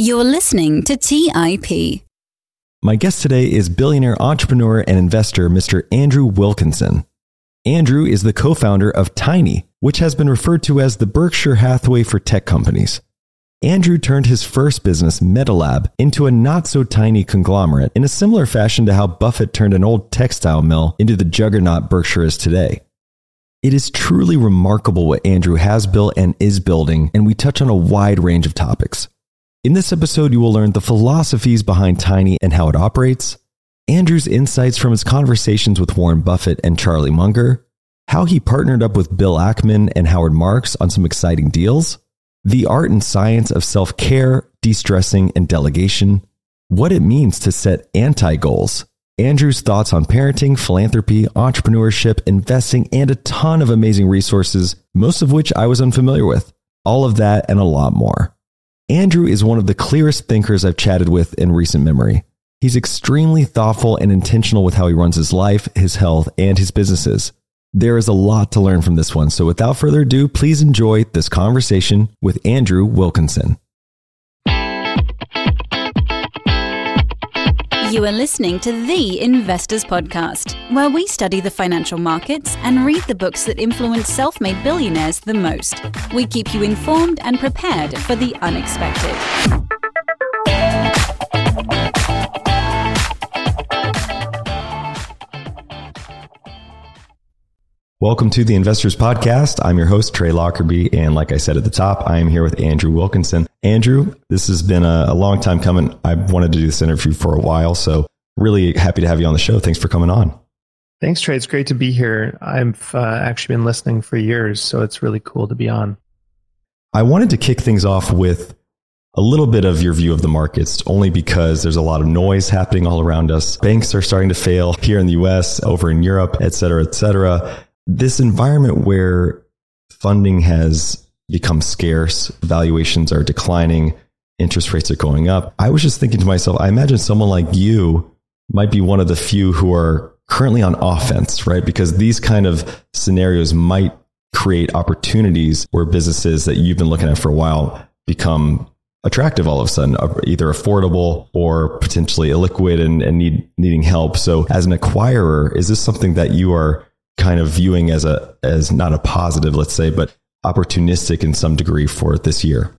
You're listening to TIP. My guest today is billionaire entrepreneur and investor Mr. Andrew Wilkinson. Andrew is the co-founder of Tiny, which has been referred to as the Berkshire Hathaway for tech companies. Andrew turned his first business, MetaLab, into a not-so-tiny conglomerate in a similar fashion to how Buffett turned an old textile mill into the juggernaut Berkshire is today. It is truly remarkable what Andrew has built and is building, and we touch on a wide range of topics. In this episode, you will learn the philosophies behind Tiny and how it operates, Andrew's insights from his conversations with Warren Buffett and Charlie Munger, how he partnered up with Bill Ackman and Howard Marks on some exciting deals, the art and science of self-care, de-stressing, and delegation, what it means to set anti-goals, Andrew's thoughts on parenting, philanthropy, entrepreneurship, investing, and a ton of amazing resources, most of which I was unfamiliar with. All of that and a lot more. Andrew is one of the clearest thinkers I've chatted with in recent memory. He's extremely thoughtful and intentional with how he runs his life, his health, and his businesses. There is a lot to learn from this one, so without further ado, please enjoy this conversation with Andrew Wilkinson. You are listening to The Investors Podcast, where we study the financial markets and read the books that influence self-made billionaires the most. We keep you informed and prepared for the unexpected. Welcome to the Investors Podcast. I'm your host, Trey Lockerbie, and like I said at the top, I am here with Andrew Wilkinson. Andrew, this has been a long time coming. I've wanted to do this interview for a while, so really happy to have you on the show. Thanks for coming on. Thanks, Trey. It's great to be here. I've actually been listening for years, so it's really cool to be on. I wanted to kick things off with a little bit of your view of the markets, only because there's a lot of noise happening all around us. Banks are starting to fail here in the US, over in Europe, et cetera, et cetera. This environment where funding has become scarce, valuations are declining, interest rates are going up. I was just thinking to myself, I imagine someone like you might be one of the few who are currently on offense, right? Because these kind of scenarios might create opportunities where businesses that you've been looking at for a while become attractive all of a sudden, either affordable or potentially illiquid and needing help. So as an acquirer, is this something that you are kind of viewing as not a positive, let's say, but opportunistic in some degree for this year?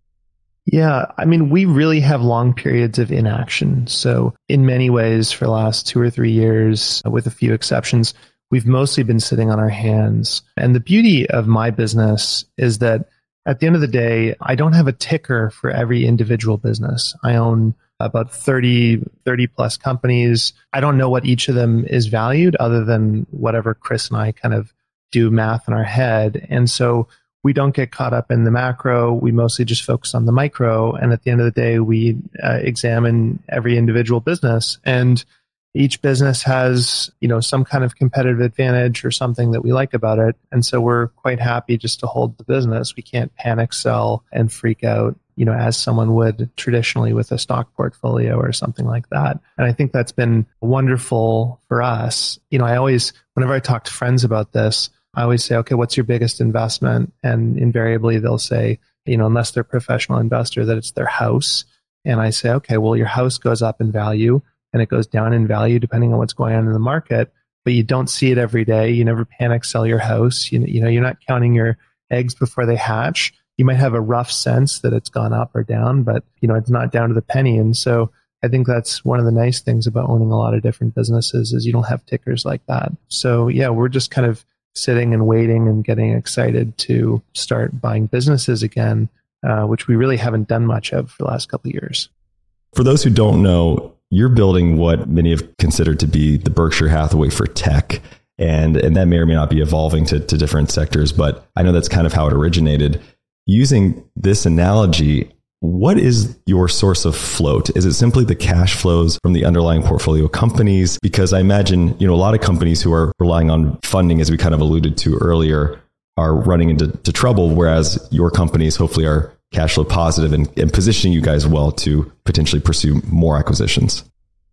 Yeah, I mean, we really have long periods of inaction. So in many ways, for the last 2 or 3 years, with a few exceptions, we've mostly been sitting on our hands. And the beauty of my business is that at the end of the day, I don't have a ticker for every individual business. I own about 30 plus companies. I don't know what each of them is valued other than whatever Chris and I kind of do math in our head. And so we don't get caught up in the macro. We mostly just focus on the micro. And at the end of the day, we examine every individual business. And each business has, some kind of competitive advantage or something that we like about it. And so we're quite happy just to hold the business. We can't panic sell and freak out, as someone would traditionally with a stock portfolio or something like that. And I think that's been wonderful for us. Whenever I talk to friends about this, I always say, okay, what's your biggest investment? And invariably they'll say, unless they're a professional investor, that it's their house. And I say, okay, well, your house goes up in value and it goes down in value depending on what's going on in the market, but you don't see it every day. You never panic sell your house. You're not counting your eggs before they hatch. You might have a rough sense that it's gone up or down, but it's not down to the penny. And so I think that's one of the nice things about owning a lot of different businesses is you don't have tickers like that. So yeah, we're just kind of sitting and waiting and getting excited to start buying businesses again, which we really haven't done much of for the last couple of years. For those who don't know, you're building what many have considered to be the Berkshire Hathaway for tech. And that may or may not be evolving to different sectors, but I know that's kind of how it originated. Using this analogy, what is your source of float? Is it simply the cash flows from the underlying portfolio companies? Because I imagine, a lot of companies who are relying on funding, as we kind of alluded to earlier, are running into trouble, whereas your companies hopefully are cash flow positive and positioning you guys well to potentially pursue more acquisitions.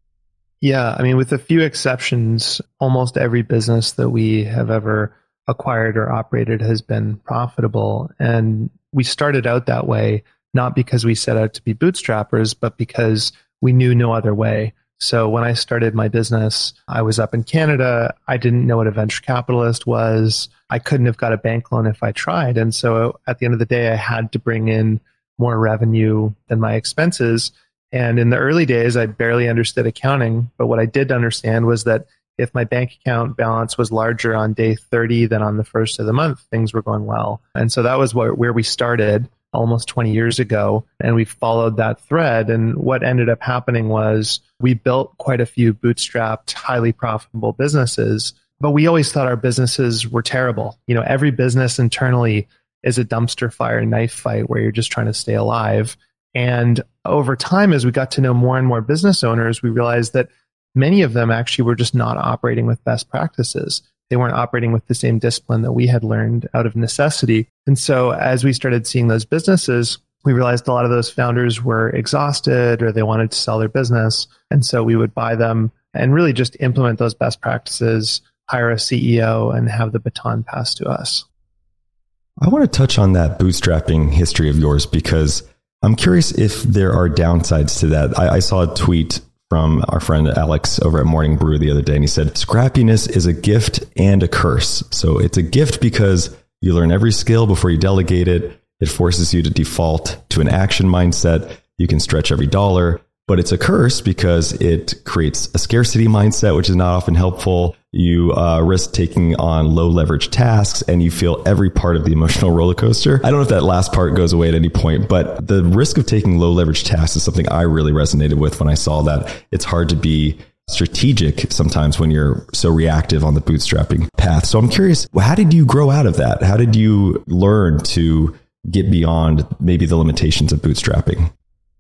Yeah, I mean, with a few exceptions, almost every business that we have ever acquired or operated has been profitable. And we started out that way not because we set out to be bootstrappers, but because we knew no other way. So when I started my business, I was up in Canada. I didn't know what a venture capitalist was. I couldn't have got a bank loan if I tried. And so at the end of the day, I had to bring in more revenue than my expenses. And in the early days, I barely understood accounting. But what I did understand was that if my bank account balance was larger on day 30 than on the first of the month, things were going well. And so that was where we started almost 20 years ago. And we followed that thread. And what ended up happening was we built quite a few bootstrapped, highly profitable businesses. But we always thought our businesses were terrible. Every business internally is a dumpster fire knife fight where you're just trying to stay alive. And over time, as we got to know more and more business owners, we realized that many of them actually were just not operating with best practices. They weren't operating with the same discipline that we had learned out of necessity. And so as we started seeing those businesses, we realized a lot of those founders were exhausted or they wanted to sell their business. And so we would buy them and really just implement those best practices, hire a CEO, and have the baton passed to us. I want to touch on that bootstrapping history of yours because I'm curious if there are downsides to that. I saw a tweet from our friend Alex over at Morning Brew the other day, and he said, scrappiness is a gift and a curse. So it's a gift because you learn every skill before you delegate it. It forces you to default to an action mindset. You can stretch every dollar, but it's a curse because it creates a scarcity mindset, which is not often helpful. You risk taking on low leverage tasks and you feel every part of the emotional roller coaster. I don't know if that last part goes away at any point, but the risk of taking low leverage tasks is something I really resonated with when I saw that. It's hard to be strategic sometimes when you're so reactive on the bootstrapping path. So I'm curious, how did you grow out of that? How did you learn to get beyond maybe the limitations of bootstrapping?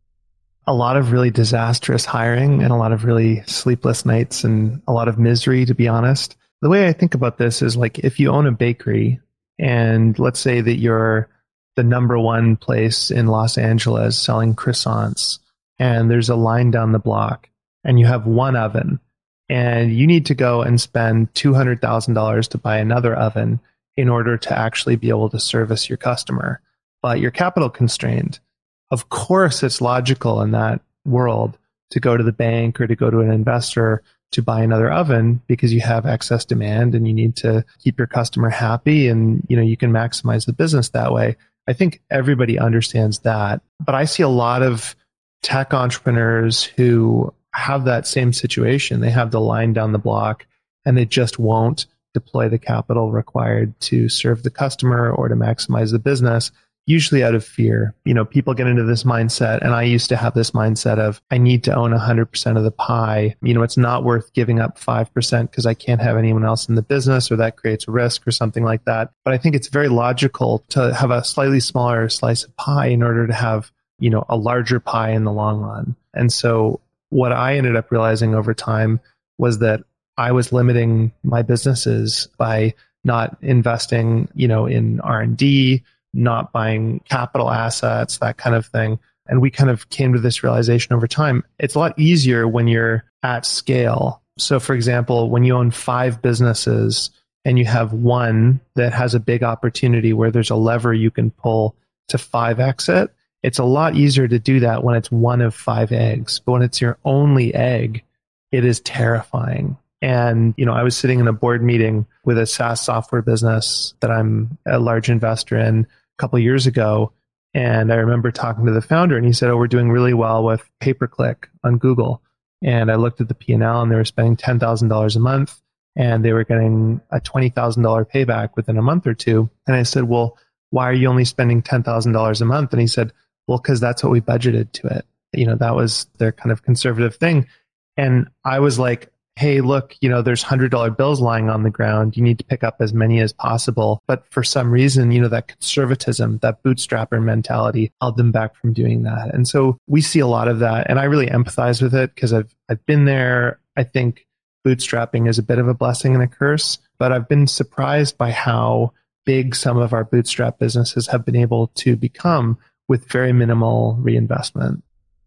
A lot of really disastrous hiring and a lot of really sleepless nights and a lot of misery, to be honest. The way I think about this is like if you own a bakery and let's say that you're the number one place in Los Angeles selling croissants and there's a line down the block and you have one oven and you need to go and spend $200,000 to buy another oven in order to actually be able to service your customer, but you're capital constrained. Of course, it's logical in that world to go to the bank or to go to an investor to buy another oven because you have excess demand and you need to keep your customer happy and you can maximize the business that way. I think everybody understands that. But I see a lot of tech entrepreneurs who have that same situation. They have the line down the block and they just won't deploy the capital required to serve the customer or to maximize the business. Usually out of fear. People get into this mindset, and I used to have this mindset of, I need to own 100% of the pie. It's not worth giving up 5% because I can't have anyone else in the business, or that creates a risk or something like that. But I think it's very logical to have a slightly smaller slice of pie in order to have, a larger pie in the long run. And so what I ended up realizing over time was that I was limiting my businesses by not investing, in R&D, not buying capital assets, that kind of thing. And we kind of came to this realization over time. It's a lot easier when you're at scale. So for example, when you own 5 businesses and you have one that has a big opportunity where there's a lever you can pull to 5x it, it's a lot easier to do that when it's one of 5 eggs. But when it's your only egg, it is terrifying. And, I was sitting in a board meeting with a SaaS software business that I'm a large investor in a couple of years ago. And I remember talking to the founder and he said, we're doing really well with pay-per-click on Google. And I looked at the P&L and they were spending $10,000 a month and they were getting a $20,000 payback within a month or two. And I said, well, why are you only spending $10,000 a month? And he said, well, because that's what we budgeted to it. That was their kind of conservative thing. And I was like, hey, look, there's $100 bills lying on the ground. You need to pick up as many as possible. But for some reason, that conservatism, that bootstrapper mentality held them back from doing that. And so we see a lot of that. And I really empathize with it because I've been there. I think bootstrapping is a bit of a blessing and a curse, but I've been surprised by how big some of our bootstrap businesses have been able to become with very minimal reinvestment.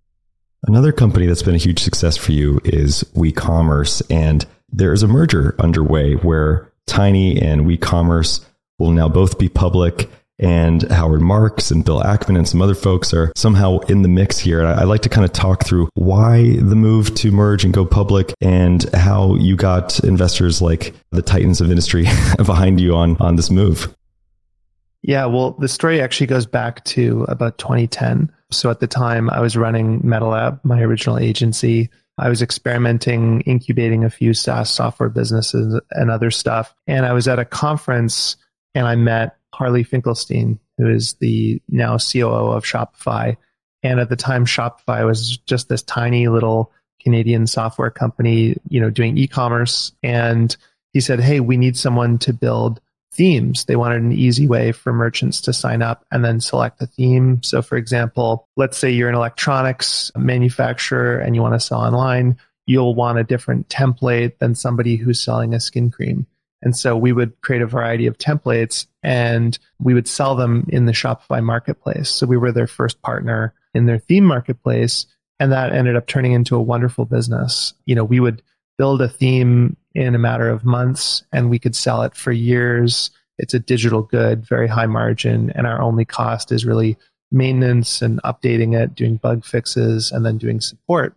Another company that's been a huge success for you is WeCommerce, and there is a merger underway where Tiny and WeCommerce will now both be public. and Howard Marks and Bill Ackman and some other folks are somehow in the mix here. And I'd like to kind of talk through why the move to merge and go public and how you got investors like the titans of industry behind you on this move. Yeah, well, the story actually goes back to about 2010. So at the time, I was running MetaLab, my original agency. I was experimenting, incubating a few SaaS software businesses and other stuff. And I was at a conference and I met Harley Finkelstein, who is the now COO of Shopify. And at the time, Shopify was just this tiny little Canadian software company, doing e-commerce. And he said, hey, we need someone to build themes. They wanted an easy way for merchants to sign up and then select a theme. So for example, let's say you're an electronics manufacturer and you want to sell online, you'll want a different template than somebody who's selling a skin cream. And so we would create a variety of templates and we would sell them in the Shopify marketplace. So we were their first partner in their theme marketplace. And that ended up turning into a wonderful business. We would build a theme in a matter of months and we could sell it for years. It's a digital good, very high margin. And our only cost is really maintenance and updating it, doing bug fixes, and then doing support.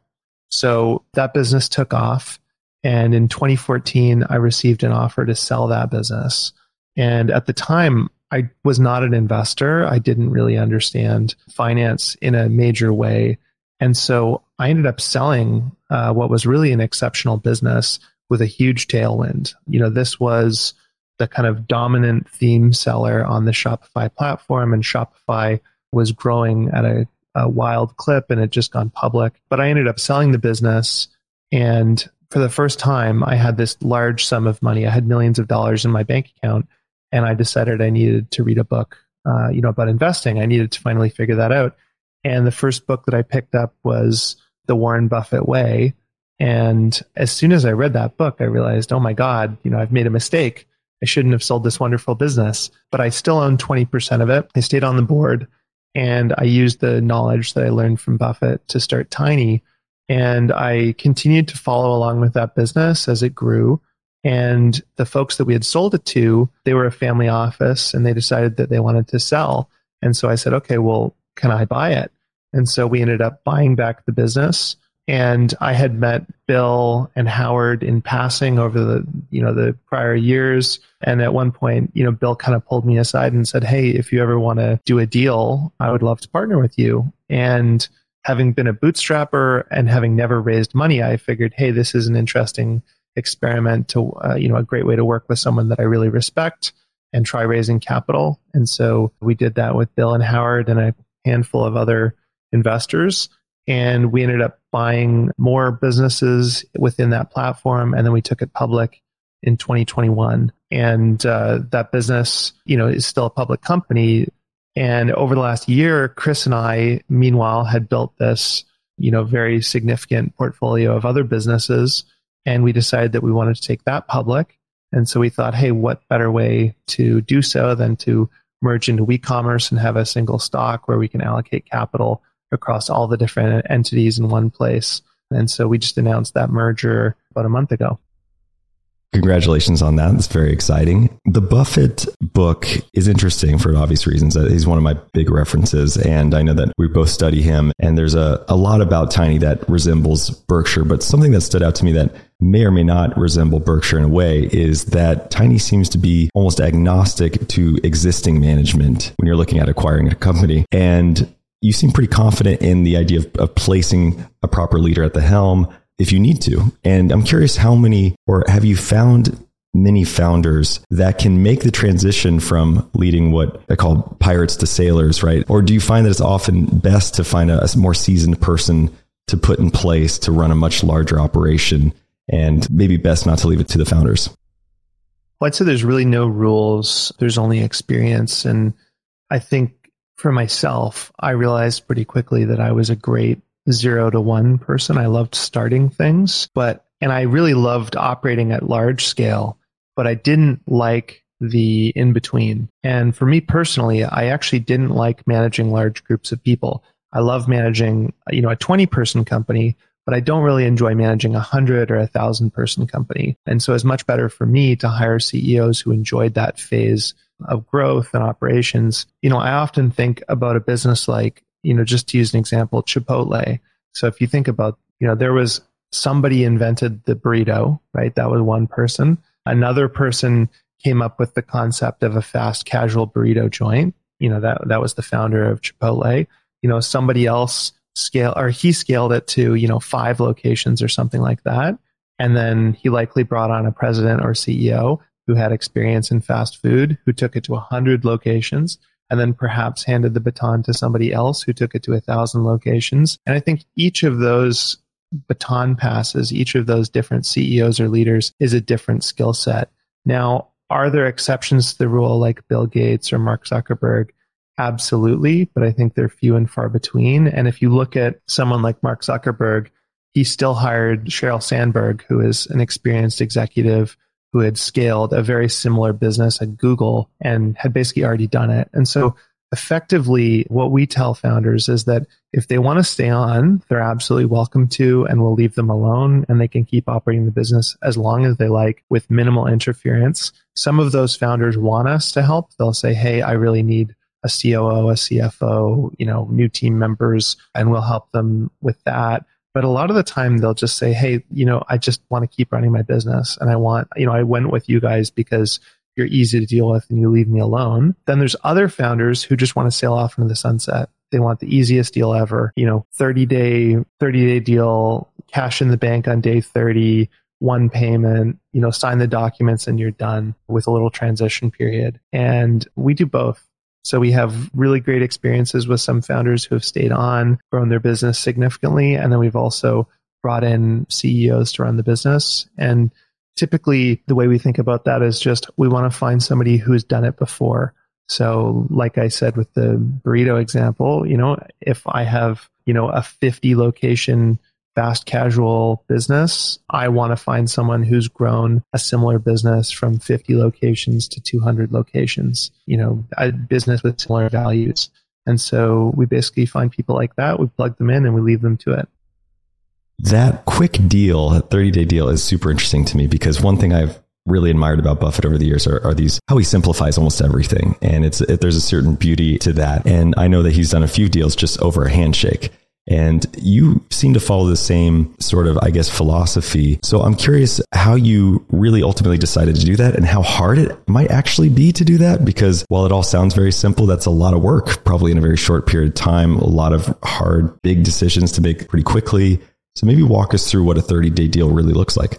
So that business took off. And in 2014, I received an offer to sell that business. And at the time, I was not an investor. I didn't really understand finance in a major way. And so I ended up selling what was really an exceptional business with a huge tailwind. This was the kind of dominant theme seller on the Shopify platform, and Shopify was growing at a wild clip and had just gone public. But I ended up selling the business, and for the first time, I had this large sum of money. I had millions of dollars in my bank account, and I decided I needed to read a book, about investing. I needed to finally figure that out. And the first book that I picked up was The Warren Buffett Way. And as soon as I read that book, I realized, oh my God, I've made a mistake. I shouldn't have sold this wonderful business, but I still own 20% of it. I stayed on the board and I used the knowledge that I learned from Buffett to start Tiny. And I continued to follow along with that business as it grew. And the folks that we had sold it to, they were a family office and they decided that they wanted to sell. And so I said, okay, well, can I buy it? And so we ended up buying back the business. And I had met Bill and Howard in passing over the prior years. And at one point, Bill kind of pulled me aside and said, hey, if you ever want to do a deal, I would love to partner with you. And having been a bootstrapper and having never raised money, I figured, hey, this is an interesting experiment to, a great way to work with someone that I really respect and try raising capital. And so we did that with Bill and Howard and a handful of other investors. And we ended up buying more businesses within that platform. And then we took it public in 2021. And that business, is still a public company. And over the last year, Chris and I, meanwhile, had built this, very significant portfolio of other businesses. And we decided that we wanted to take that public. And so we thought, hey, what better way to do so than to merge into WeCommerce and have a single stock where we can allocate capital across all the different entities in one place. And so we just announced that merger about a month ago. Congratulations on that. It's very exciting. The Buffett book is interesting for obvious reasons. He's one of my big references, and I know that we both study him. And there's a lot about Tiny that resembles Berkshire, but something that stood out to me that may or may not resemble Berkshire in a way is that Tiny seems to be almost agnostic to existing management when you're looking at acquiring a company. And you seem pretty confident in the idea of placing a proper leader at the helm if you need to. And I'm curious how many, or have you found many founders that can make the transition from leading what I call pirates to sailors, right? Or do you find that it's often best to find a more seasoned person to put in place to run a much larger operation, and maybe best not to leave it to the founders? Well, I'd say there's really no rules. There's only experience. And I think for myself, I realized pretty quickly that I was a great 0 to 1 person. I loved starting things, and I really loved operating at large scale, but I didn't like the in between. And for me personally, I actually didn't like managing large groups of people. I love managing, a 20-person company, but I don't really enjoy managing 100 or 1,000-person company. And so it's much better for me to hire CEOs who enjoyed that phase of growth and operations, I often think about a business like, just to use an example, Chipotle. So if you think about, there was somebody invented the burrito, right? That was one person. Another person came up with the concept of a fast casual burrito joint. That was the founder of Chipotle. Somebody else he scaled it to, 5 locations or something like that. And then he likely brought on a president or CEO who had experience in fast food, who took it to 100 locations, and then perhaps handed the baton to somebody else who took it to 1,000 locations. And I think each of those baton passes, each of those different CEOs or leaders is a different skill set. Now, are there exceptions to the rule like Bill Gates or Mark Zuckerberg? Absolutely, but I think they're few and far between. And if you look at someone like Mark Zuckerberg, he still hired Sheryl Sandberg, who is an experienced executive who had scaled a very similar business at Google and had basically already done it. And so effectively, what we tell founders is that if they want to stay on, they're absolutely welcome to, and we'll leave them alone, and they can keep operating the business as long as they like with minimal interference. Some of those founders want us to help. They'll say, hey, I really need a COO, a CFO, new team members, and we'll help them with that. But a lot of the time they'll just say, hey, I just want to keep running my business. And I went with you guys because you're easy to deal with and you leave me alone. Then there's other founders who just want to sail off into the sunset. They want the easiest deal ever, 30-day deal, cash in the bank on day 30, one payment, sign the documents and you're done with a little transition period. And we do both. So we have really great experiences with some founders who have stayed on, grown their business significantly. And then we've also brought in CEOs to run the business. And typically the way we think about that is just, we want to find somebody who's done it before. So like I said, with the burrito example, if I have, a 50 location fast casual business, I want to find someone who's grown a similar business from 50 locations to 200 locations, a business with similar values. And so we basically find people like that, we plug them in and we leave them to it. That quick deal, that 30-day deal is super interesting to me, because one thing I've really admired about Buffett over the years are these, how he simplifies almost everything. And there's a certain beauty to that. And I know that he's done a few deals just over a handshake. And you seem to follow the same sort of, philosophy. So I'm curious how you really ultimately decided to do that and how hard it might actually be to do that. Because while it all sounds very simple, that's a lot of work, probably in a very short period of time, a lot of hard, big decisions to make pretty quickly. So maybe walk us through what a 30-day deal really looks like.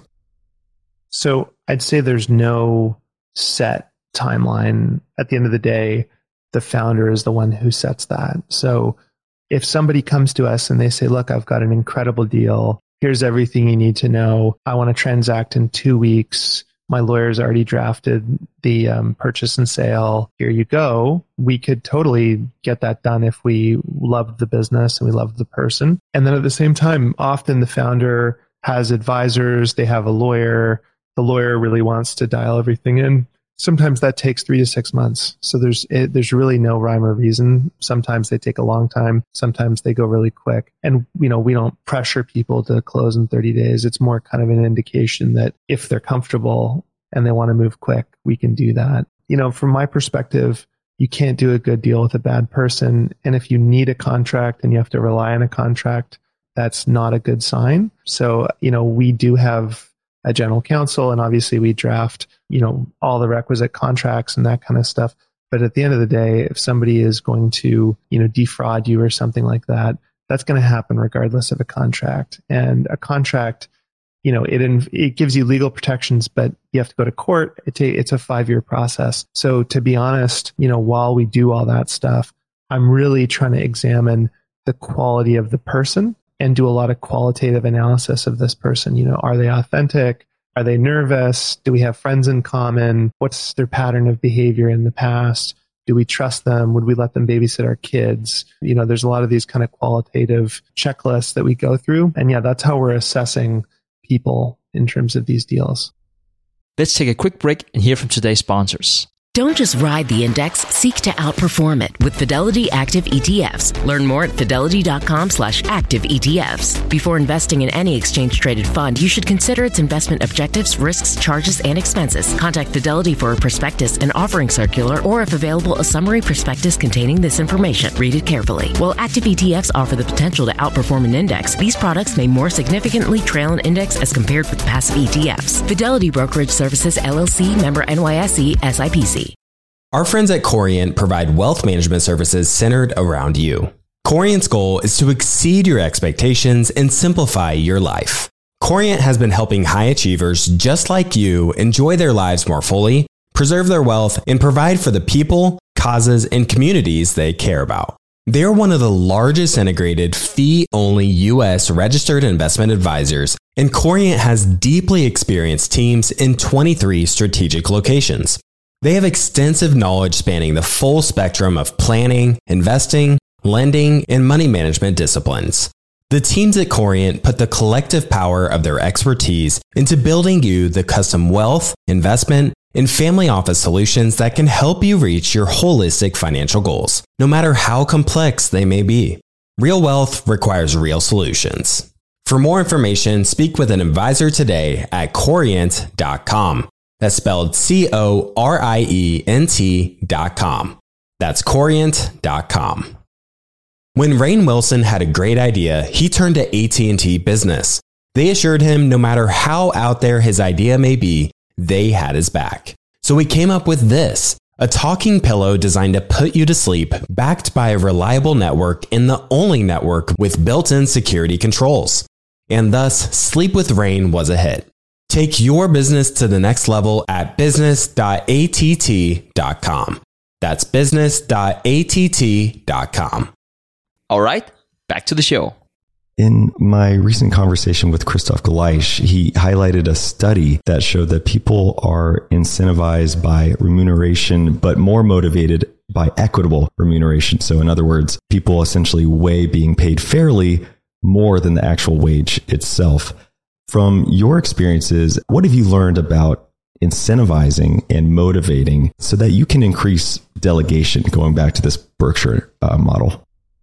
So I'd say there's no set timeline. At the end of the day, the founder is the one who sets that. So if somebody comes to us and they say, look, I've got an incredible deal. Here's everything you need to know. I want to transact in 2 weeks. My lawyer's already drafted the purchase and sale. Here you go. We could totally get that done if we loved the business and we loved the person. And then at the same time, often the founder has advisors. They have a lawyer. The lawyer really wants to dial everything in. Sometimes that takes 3 to 6 months. So there's really no rhyme or reason. Sometimes they take a long time. Sometimes they go really quick. And, we don't pressure people to close in 30 days. It's more kind of an indication that if they're comfortable and they want to move quick, we can do that. From my perspective, you can't do a good deal with a bad person. And if you need a contract and you have to rely on a contract, that's not a good sign. So, we do have a general counsel, and obviously we draft, all the requisite contracts and that kind of stuff. But at the end of the day, if somebody is going to, defraud you or something like that, that's going to happen regardless of a contract. And a contract, it gives you legal protections, but you have to go to court. It's a 5-year process. So to be honest, while we do all that stuff, I'm really trying to examine the quality of the person and do a lot of qualitative analysis of this person. Are they authentic? Are they nervous? Do we have friends in common? What's their pattern of behavior in the past? Do we trust them? Would we let them babysit our kids? There's a lot of these kind of qualitative checklists that we go through. And that's how we're assessing people in terms of these deals. Let's take a quick break and hear from today's sponsors. Don't just ride the index, seek to outperform it with Fidelity Active ETFs. Learn more at fidelity.com/active ETFs. Before investing in any exchange-traded fund, you should consider its investment objectives, risks, charges, and expenses. Contact Fidelity for a prospectus and offering circular, or if available, a summary prospectus containing this information. Read it carefully. While active ETFs offer the potential to outperform an index, these products may more significantly trail an index as compared with passive ETFs. Fidelity Brokerage Services, LLC, member NYSE, SIPC. Our friends at Corient provide wealth management services centered around you. Corient's goal is to exceed your expectations and simplify your life. Corient has been helping high achievers just like you enjoy their lives more fully, preserve their wealth, and provide for the people, causes, and communities they care about. They're one of the largest integrated fee-only U.S. registered investment advisors, and Corient has deeply experienced teams in 23 strategic locations. They have extensive knowledge spanning the full spectrum of planning, investing, lending, and money management disciplines. The teams at Corient put the collective power of their expertise into building you the custom wealth, investment, and family office solutions that can help you reach your holistic financial goals, no matter how complex they may be. Real wealth requires real solutions. For more information, speak with an advisor today at Corient.com. That's spelled Corient.com. That's Corient.com. When Rainn Wilson had a great idea, he turned to AT&T Business. They assured him no matter how out there his idea may be, they had his back. So he came up with this, a talking pillow designed to put you to sleep, backed by a reliable network and the only network with built-in security controls. And thus, Sleep with Rainn was a hit. Take your business to the next level at business.att.com. That's business.att.com. All right, back to the show. In my recent conversation with Christoph Gleisch, he highlighted a study that showed that people are incentivized by remuneration, but more motivated by equitable remuneration. So in other words, people essentially weigh being paid fairly more than the actual wage itself. From your experiences, what have you learned about incentivizing and motivating so that you can increase delegation, going back to this Berkshire model?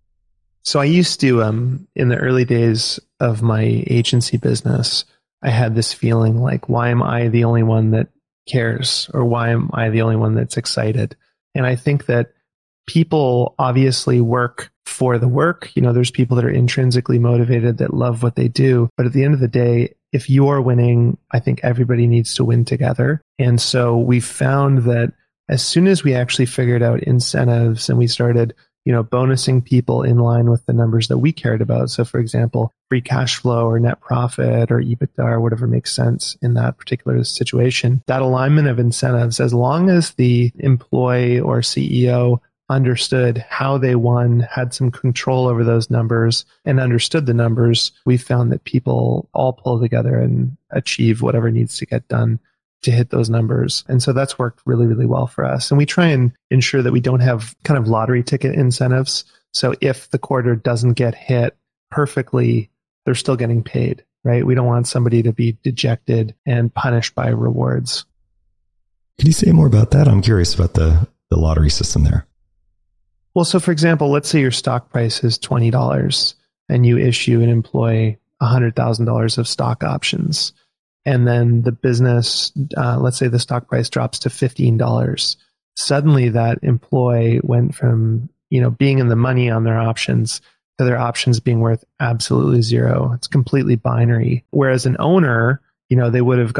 So I used to, in the early days of my agency business, I had this feeling like, why am I the only one that cares? Or why am I the only one that's excited? And I think that people obviously work for the work. You know, there's people that are intrinsically motivated that love what they do. But at the end of the day, if you're winning, I think everybody needs to win together. And so we found that as soon as we actually figured out incentives and we started, bonusing people in line with the numbers that we cared about. So for example, free cash flow or net profit or EBITDA or whatever makes sense in that particular situation, that alignment of incentives, as long as the employee or CEO understood how they won, had some control over those numbers, and understood the numbers, we found that people all pull together and achieve whatever needs to get done to hit those numbers. And so that's worked really, really well for us. And we try and ensure that we don't have kind of lottery ticket incentives. So if the quarter doesn't get hit perfectly, they're still getting paid, right? We don't want somebody to be dejected and punished by rewards. Can you say more about that? I'm curious about the lottery system there. Well, so for example, let's say your stock price is $20 and you issue an employee $100,000 of stock options. And then the business, let's say the stock price drops to $15. Suddenly that employee went from, being in the money on their options to their options being worth absolutely zero. It's completely binary. Whereas an owner, they would have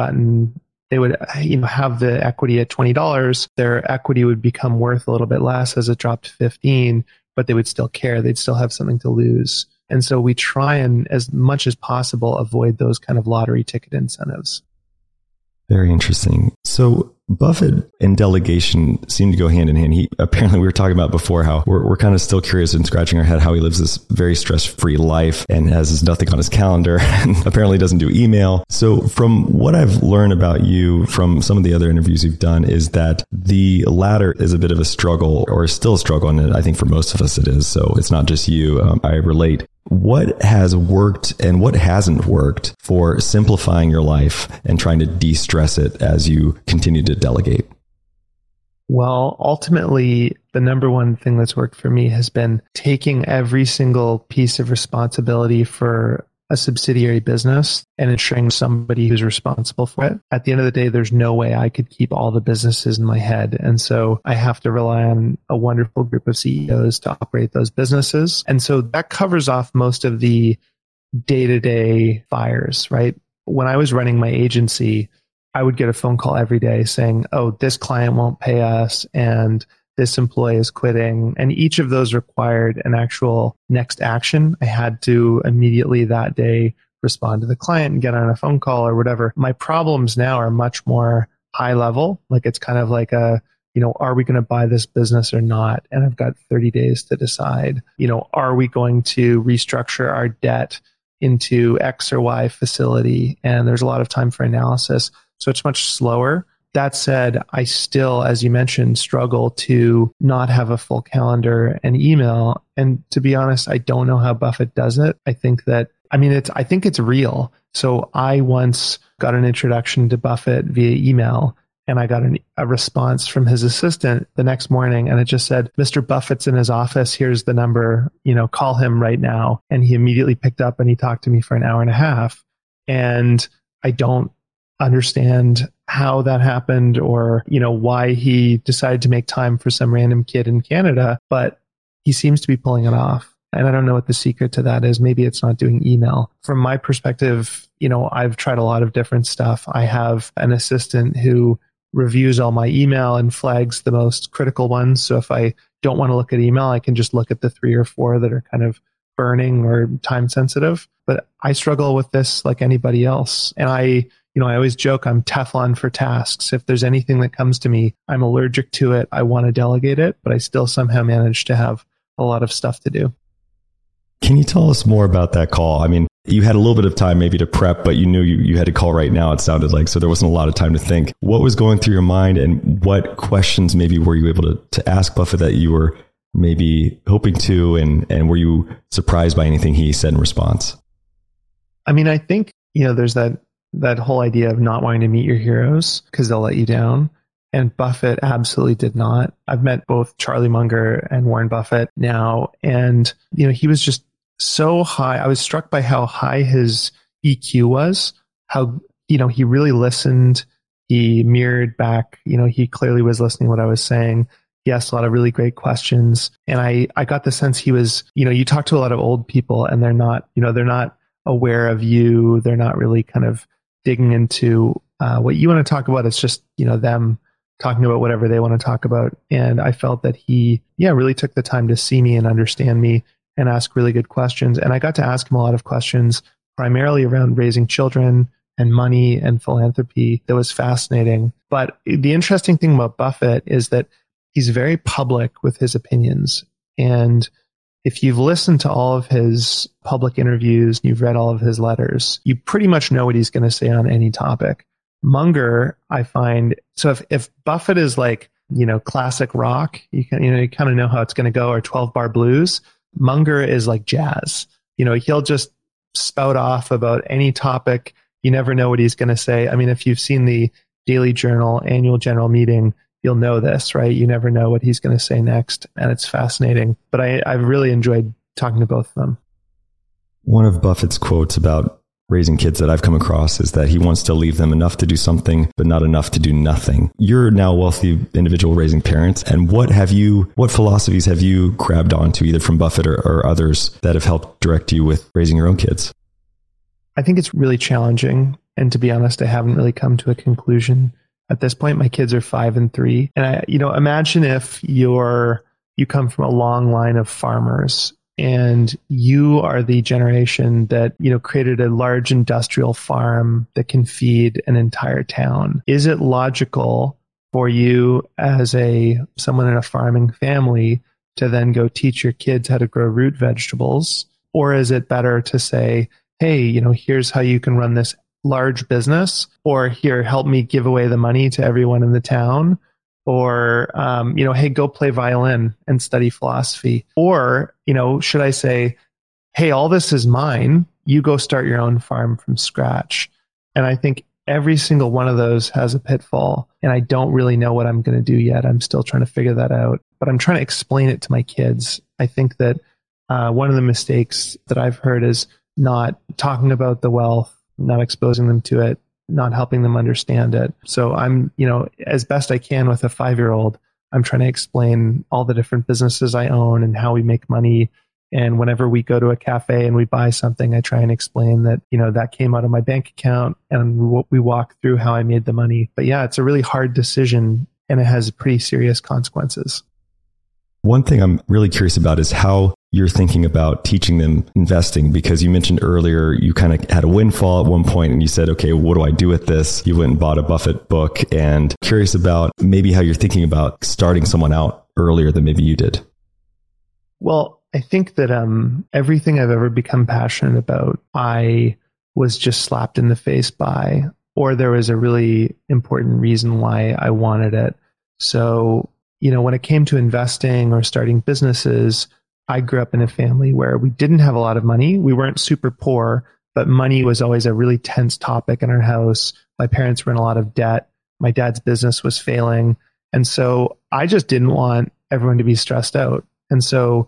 the equity at $20. Their equity would become worth a little bit less as it dropped to 15, but they would still care. They'd still have something to lose. And so we try and, as much as possible, avoid those kind of lottery ticket incentives. Very interesting. So Buffett and delegation seem to go hand in hand. Apparently, we were talking about before how we're kind of still curious and scratching our head how he lives this very stress-free life and has nothing on his calendar and apparently doesn't do email. So from what I've learned about you from some of the other interviews you've done is that the latter is a bit of a struggle, or still a struggle, and I think for most of us it is. So it's not just you. I relate. What has worked and what hasn't worked for simplifying your life and trying to de-stress it as you continue to delegate? Well, ultimately, the number one thing that's worked for me has been taking every single piece of responsibility for a subsidiary business and ensuring somebody who's responsible for it. At the end of the day, there's no way I could keep all the businesses in my head. And so I have to rely on a wonderful group of CEOs to operate those businesses. And so that covers off most of the day-to-day fires, right? When I was running my agency, I would get a phone call every day saying, oh, this client won't pay us and this employee is quitting. And each of those required an actual next action. I had to immediately that day respond to the client and get on a phone call or whatever. My problems now are much more high level. Like it's kind of like are we going to buy this business or not? And I've got 30 days to decide, are we going to restructure our debt into X or Y facility? And there's a lot of time for analysis. So it's much slower. That said, I still, as you mentioned, struggle to not have a full calendar and email. And to be honest, I don't know how Buffett does it. I think it's real. So I once got an introduction to Buffett via email, and I got a response from his assistant the next morning, and it just said, Mr. Buffett's in his office. Here's the number, call him right now. And he immediately picked up and he talked to me for an hour and a half. And I don't understand how that happened or, why he decided to make time for some random kid in Canada, but he seems to be pulling it off. And I don't know what the secret to that is. Maybe it's not doing email. From my perspective, I've tried a lot of different stuff. I have an assistant who reviews all my email and flags the most critical ones. So if I don't want to look at email, I can just look at the 3 or 4 that are kind of burning or time sensitive. But I struggle with this like anybody else. And I always joke I'm Teflon for tasks. If there's anything that comes to me, I'm allergic to it. I want to delegate it, but I still somehow manage to have a lot of stuff to do. Can you tell us more about that call? I mean, you had a little bit of time maybe to prep, but you knew you had to call right now, it sounded like, so there wasn't a lot of time to think. What was going through your mind and what questions maybe were you able to ask Buffett that you were maybe hoping to, and were you surprised by anything he said in response? I mean, I think, there's that whole idea of not wanting to meet your heroes because they'll let you down. And Buffett absolutely did not. I've met both Charlie Munger and Warren Buffett now. And, he was just so high. I was struck by how high his EQ was, how, he really listened. He mirrored back, he clearly was listening to what I was saying. He asked a lot of really great questions. And I got the sense he was, you talk to a lot of old people and they're not aware of you. They're not really kind of digging into what you want to talk about. It's just, them talking about whatever they want to talk about. And I felt that he, really took the time to see me and understand me and ask really good questions. And I got to ask him a lot of questions, primarily around raising children and money and philanthropy. That was fascinating. But the interesting thing about Buffett is that he's very public with his opinions. And if you've listened to all of his public interviews, and you've read all of his letters, you pretty much know what he's going to say on any topic. Munger, I find, so if Buffett is like, classic rock, you kind of know how it's going to go, or 12-bar blues, Munger is like jazz. He'll just spout off about any topic. You never know what he's going to say. I mean, if you've seen the Daily Journal annual general meeting, you'll know this, right? You never know what he's going to say next. And it's fascinating. But I've really enjoyed talking to both of them. One of Buffett's quotes about raising kids that I've come across is that he wants to leave them enough to do something, but not enough to do nothing. You're now a wealthy individual raising parents. And what philosophies have you grabbed onto either from Buffett or others that have helped direct you with raising your own kids? I think it's really challenging. And to be honest, I haven't really come to a conclusion. At this point, my kids are 5 and 3. And imagine if you come from a long line of farmers and you are the generation that, created a large industrial farm that can feed an entire town. Is it logical for you as someone in a farming family to then go teach your kids how to grow root vegetables? Or is it better to say, hey, here's how you can run this large business, or here, help me give away the money to everyone in the town, or, hey, go play violin and study philosophy. Or, should I say, hey, all this is mine. You go start your own farm from scratch. And I think every single one of those has a pitfall, and I don't really know what I'm going to do yet. I'm still trying to figure that out, but I'm trying to explain it to my kids. I think that one of the mistakes that I've heard is not talking about the wealth, not exposing them to it, not helping them understand it. So I'm, as best I can with a 5-year-old, I'm trying to explain all the different businesses I own and how we make money. And whenever we go to a cafe and we buy something, I try and explain that, that came out of my bank account, and we walk through how I made the money. But yeah, it's a really hard decision, and it has pretty serious consequences. One thing I'm really curious about is how you're thinking about teaching them investing, because you mentioned earlier you kind of had a windfall at one point and you said, okay, what do I do with this? You went and bought a Buffett book, and curious about maybe how you're thinking about starting someone out earlier than maybe you did. Well, I think that everything I've ever become passionate about, I was just slapped in the face by, or there was a really important reason why I wanted it. So, when it came to investing or starting businesses, I grew up in a family where we didn't have a lot of money. We weren't super poor, but money was always a really tense topic in our house. My parents were in a lot of debt. My dad's business was failing. And so I just didn't want everyone to be stressed out. And so,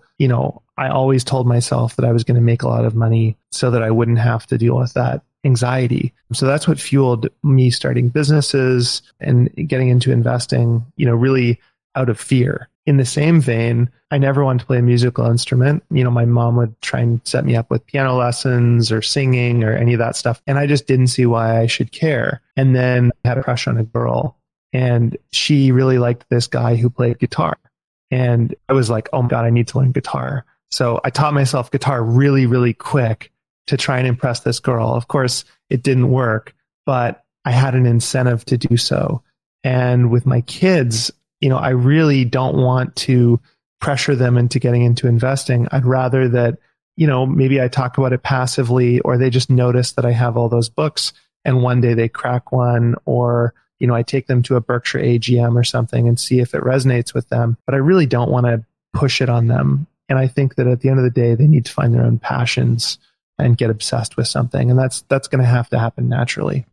I always told myself that I was going to make a lot of money so that I wouldn't have to deal with that anxiety. So that's what fueled me starting businesses and getting into investing, really out of fear. In the same vein, I never wanted to play a musical instrument. My mom would try and set me up with piano lessons or singing or any of that stuff. And I just didn't see why I should care. And then I had a crush on a girl, and she really liked this guy who played guitar. And I was like, oh my God, I need to learn guitar. So I taught myself guitar really, really quick to try and impress this girl. Of course, it didn't work, but I had an incentive to do so. And with my kids, I really don't want to pressure them into getting into investing. I'd rather that, maybe I talk about it passively, or they just notice that I have all those books and one day they crack one, or, I take them to a Berkshire AGM or something and see if it resonates with them. But I really don't want to push it on them. And I think that at the end of the day, they need to find their own passions and get obsessed with something. And that's going to have to happen naturally.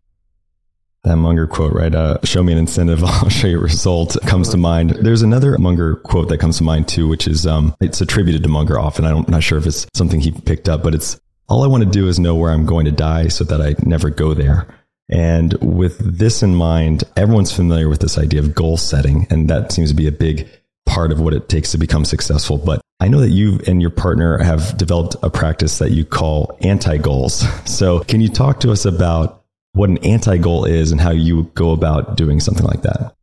That Munger quote, right? Show me an incentive, I'll show you a result, comes to mind. There's another Munger quote that comes to mind too, which is, it's attributed to Munger often. I'm not sure if it's something he picked up, but it's, all I want to do is know where I'm going to die so that I never go there. And with this in mind, everyone's familiar with this idea of goal setting, and that seems to be a big part of what it takes to become successful. But I know that you and your partner have developed a practice that you call anti-goals. So can you talk to us about what an anti-goal is and how you go about doing something like that?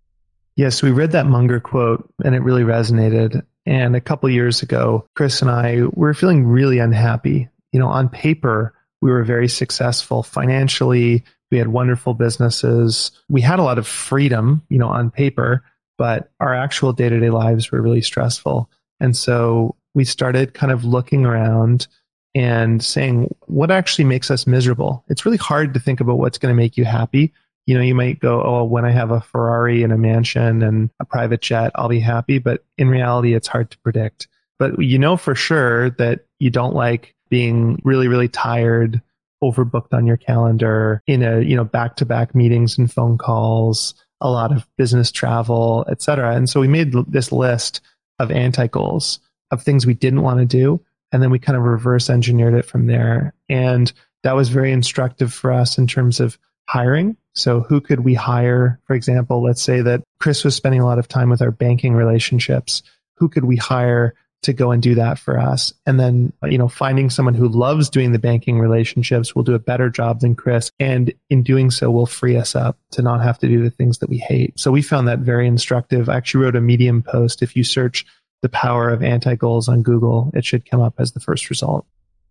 Yes, we read that Munger quote and it really resonated. And a couple of years ago, Chris and I were feeling really unhappy. On paper, we were very successful financially. We had wonderful businesses. We had a lot of freedom, on paper, but our actual day-to-day lives were really stressful. And so we started kind of looking around and saying, what actually makes us miserable? It's really hard to think about what's going to make you happy. You might go, oh, when I have a Ferrari and a mansion and a private jet, I'll be happy. But in reality, it's hard to predict. But for sure that you don't like being really, really tired, overbooked on your calendar, in a, back-to-back meetings and phone calls, a lot of business travel, et cetera. And so we made this list of anti-goals, of things we didn't want to do. And then we kind of reverse engineered it from there. And that was very instructive for us in terms of hiring. So who could we hire? For example, let's say that Chris was spending a lot of time with our banking relationships. Who could we hire to go and do that for us? And then, finding someone who loves doing the banking relationships will do a better job than Chris. And in doing so, will free us up to not have to do the things that we hate. So we found that very instructive. I actually wrote a Medium post. If you search the power of anti-goals on Google, it should come up as the first result.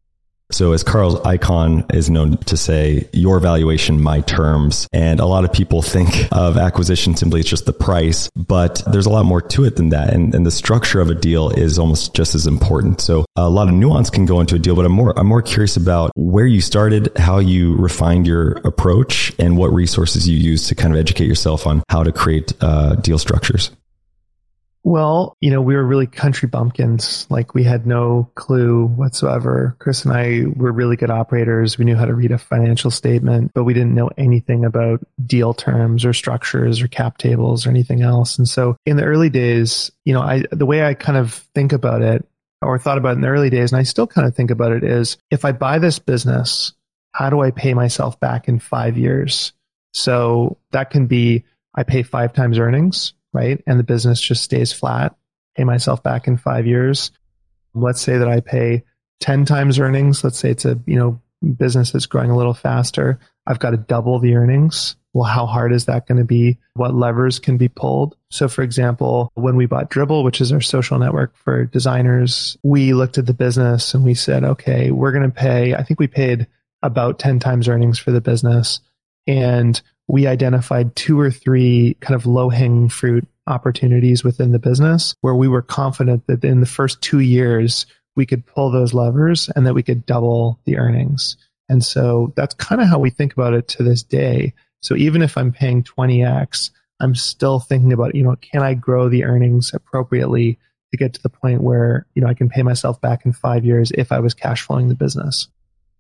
So as Carl Icahn is known to say, your valuation, my terms. And a lot of people think of acquisition simply as just the price, but there's a lot more to it than that. And the structure of a deal is almost just as important. So a lot of nuance can go into a deal, but I'm more curious about where you started, how you refined your approach, and what resources you use to kind of educate yourself on how to create deal structures. Well, we were really country bumpkins. Like, we had no clue whatsoever. Chris and I were really good operators. We knew how to read a financial statement, but we didn't know anything about deal terms or structures or cap tables or anything else. And so in the early days, the way I kind of think about it, or thought about it in the early days, and I still kind of think about it, is if I buy this business, how do I pay myself back in 5 years? So that can be, I pay 5 times earnings, right? And the business just stays flat, pay myself back in 5 years. Let's say that I pay 10 times earnings. Let's say it's a, business that's growing a little faster. I've got to double the earnings. Well, how hard is that going to be? What levers can be pulled? So for example, when we bought Dribbble, which is our social network for designers, we looked at the business and we said, okay, we're going to pay, I think we paid about 10 times earnings for the business. And we identified 2 or 3 kind of low-hanging fruit opportunities within the business where we were confident that in the first 2 years, we could pull those levers and that we could double the earnings. And so that's kind of how we think about it to this day. So even if I'm paying 20x, I'm still thinking about, can I grow the earnings appropriately to get to the point where, I can pay myself back in 5 years if I was cash flowing the business.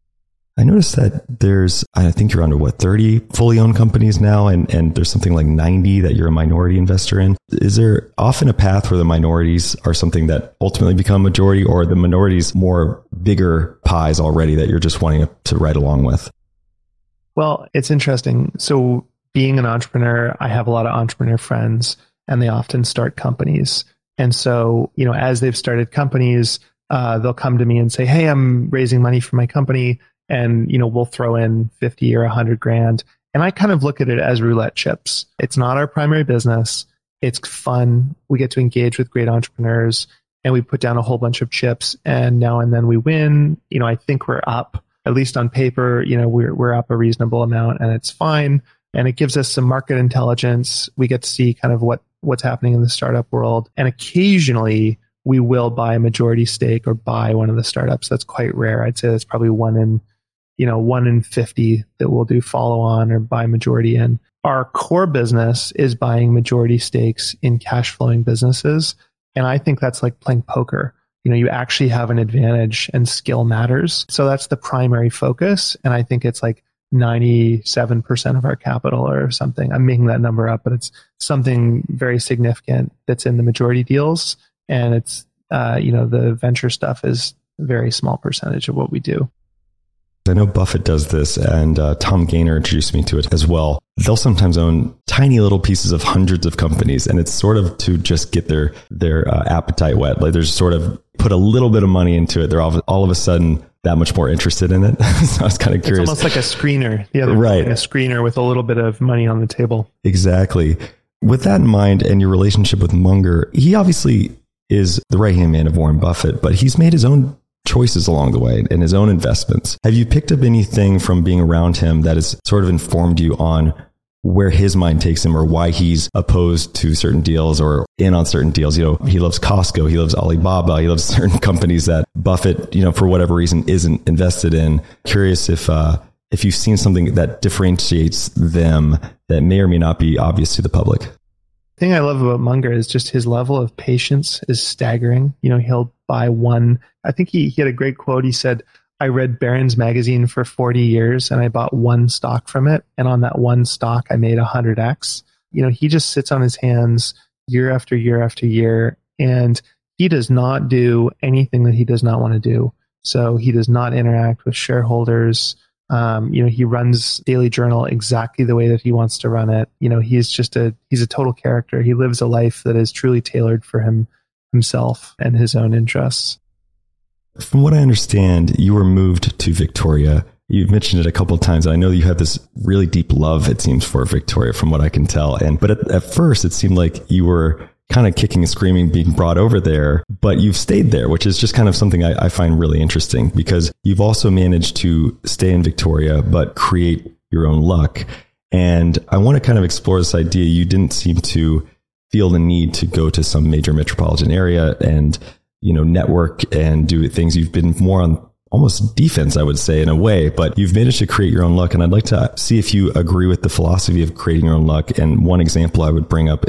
I noticed that I think you're on 30 fully owned companies now, and there's something like 90 that you're a minority investor in. Is there often a path where the minorities are something that ultimately become majority, or the minorities more bigger pies already that you're just wanting to ride along with? Well, it's interesting. So being an entrepreneur, I have a lot of entrepreneur friends, and they often start companies. And so, as they've started companies, they'll come to me and say, hey, I'm raising money for my company. And, we'll throw in 50 or 100 grand. And I kind of look at it as roulette chips. It's not our primary business. It's fun. We get to engage with great entrepreneurs, and we put down a whole bunch of chips, and now and then we win. I think we're up, at least on paper, we're up a reasonable amount, and it's fine. And it gives us some market intelligence. We get to see kind of what's happening in the startup world. And occasionally we will buy a majority stake or buy one of the startups. That's quite rare. I'd say that's probably 1 in 50 that we'll do follow on or buy majority in. Our core business is buying majority stakes in cash flowing businesses. And I think that's like playing poker. You actually have an advantage, and skill matters. So that's the primary focus. And I think it's like 97% of our capital or something. I'm making that number up, but it's something very significant that's in the majority deals. And it's, the venture stuff is a very small percentage of what we do. I know Buffett does this, and Tom Gaynor introduced me to it as well. They'll sometimes own tiny little pieces of hundreds of companies, and it's sort of to just get their appetite wet. Like, there's sort of put a little bit of money into it. They're all of a sudden that much more interested in it. So I was kind of curious. It's almost like a screener. Yeah, right. A screener with a little bit of money on the table. Exactly. With that in mind, and your relationship with Munger, he obviously is the right-hand man of Warren Buffett, but he's made his own choices along the way and his own investments. Have you picked up anything from being around him that has sort of informed you on where his mind takes him, or why he's opposed to certain deals or in on certain deals? He loves Costco, he loves Alibaba, he loves certain companies that Buffett, for whatever reason, isn't invested in. Curious if you've seen something that differentiates them that may or may not be obvious to the public. The thing I love about Munger is just his level of patience is staggering. He'll buy one. I think he had a great quote. He said, I read Barron's magazine for 40 years and I bought one stock from it. And on that one stock, I made 100x. He just sits on his hands year after year after year, and he does not do anything that he does not want to do. So he does not interact with shareholders. He runs Daily Journal exactly the way that he wants to run it. He's a total character. He lives a life that is truly tailored for himself and his own interests. From what I understand, you were moved to Victoria. You've mentioned it a couple of times. I know that you have this really deep love, it seems, for Victoria, from what I can tell. But at first, it seemed like you were kind of kicking and screaming being brought over there, but you've stayed there, which is just kind of something I find really interesting, because you've also managed to stay in Victoria, but create your own luck. And I want to kind of explore this idea. You didn't seem to feel the need to go to some major metropolitan area and, network and do things. You've been more on almost defense, I would say, in a way, but you've managed to create your own luck. And I'd like to see if you agree with the philosophy of creating your own luck. And one example I would bring up is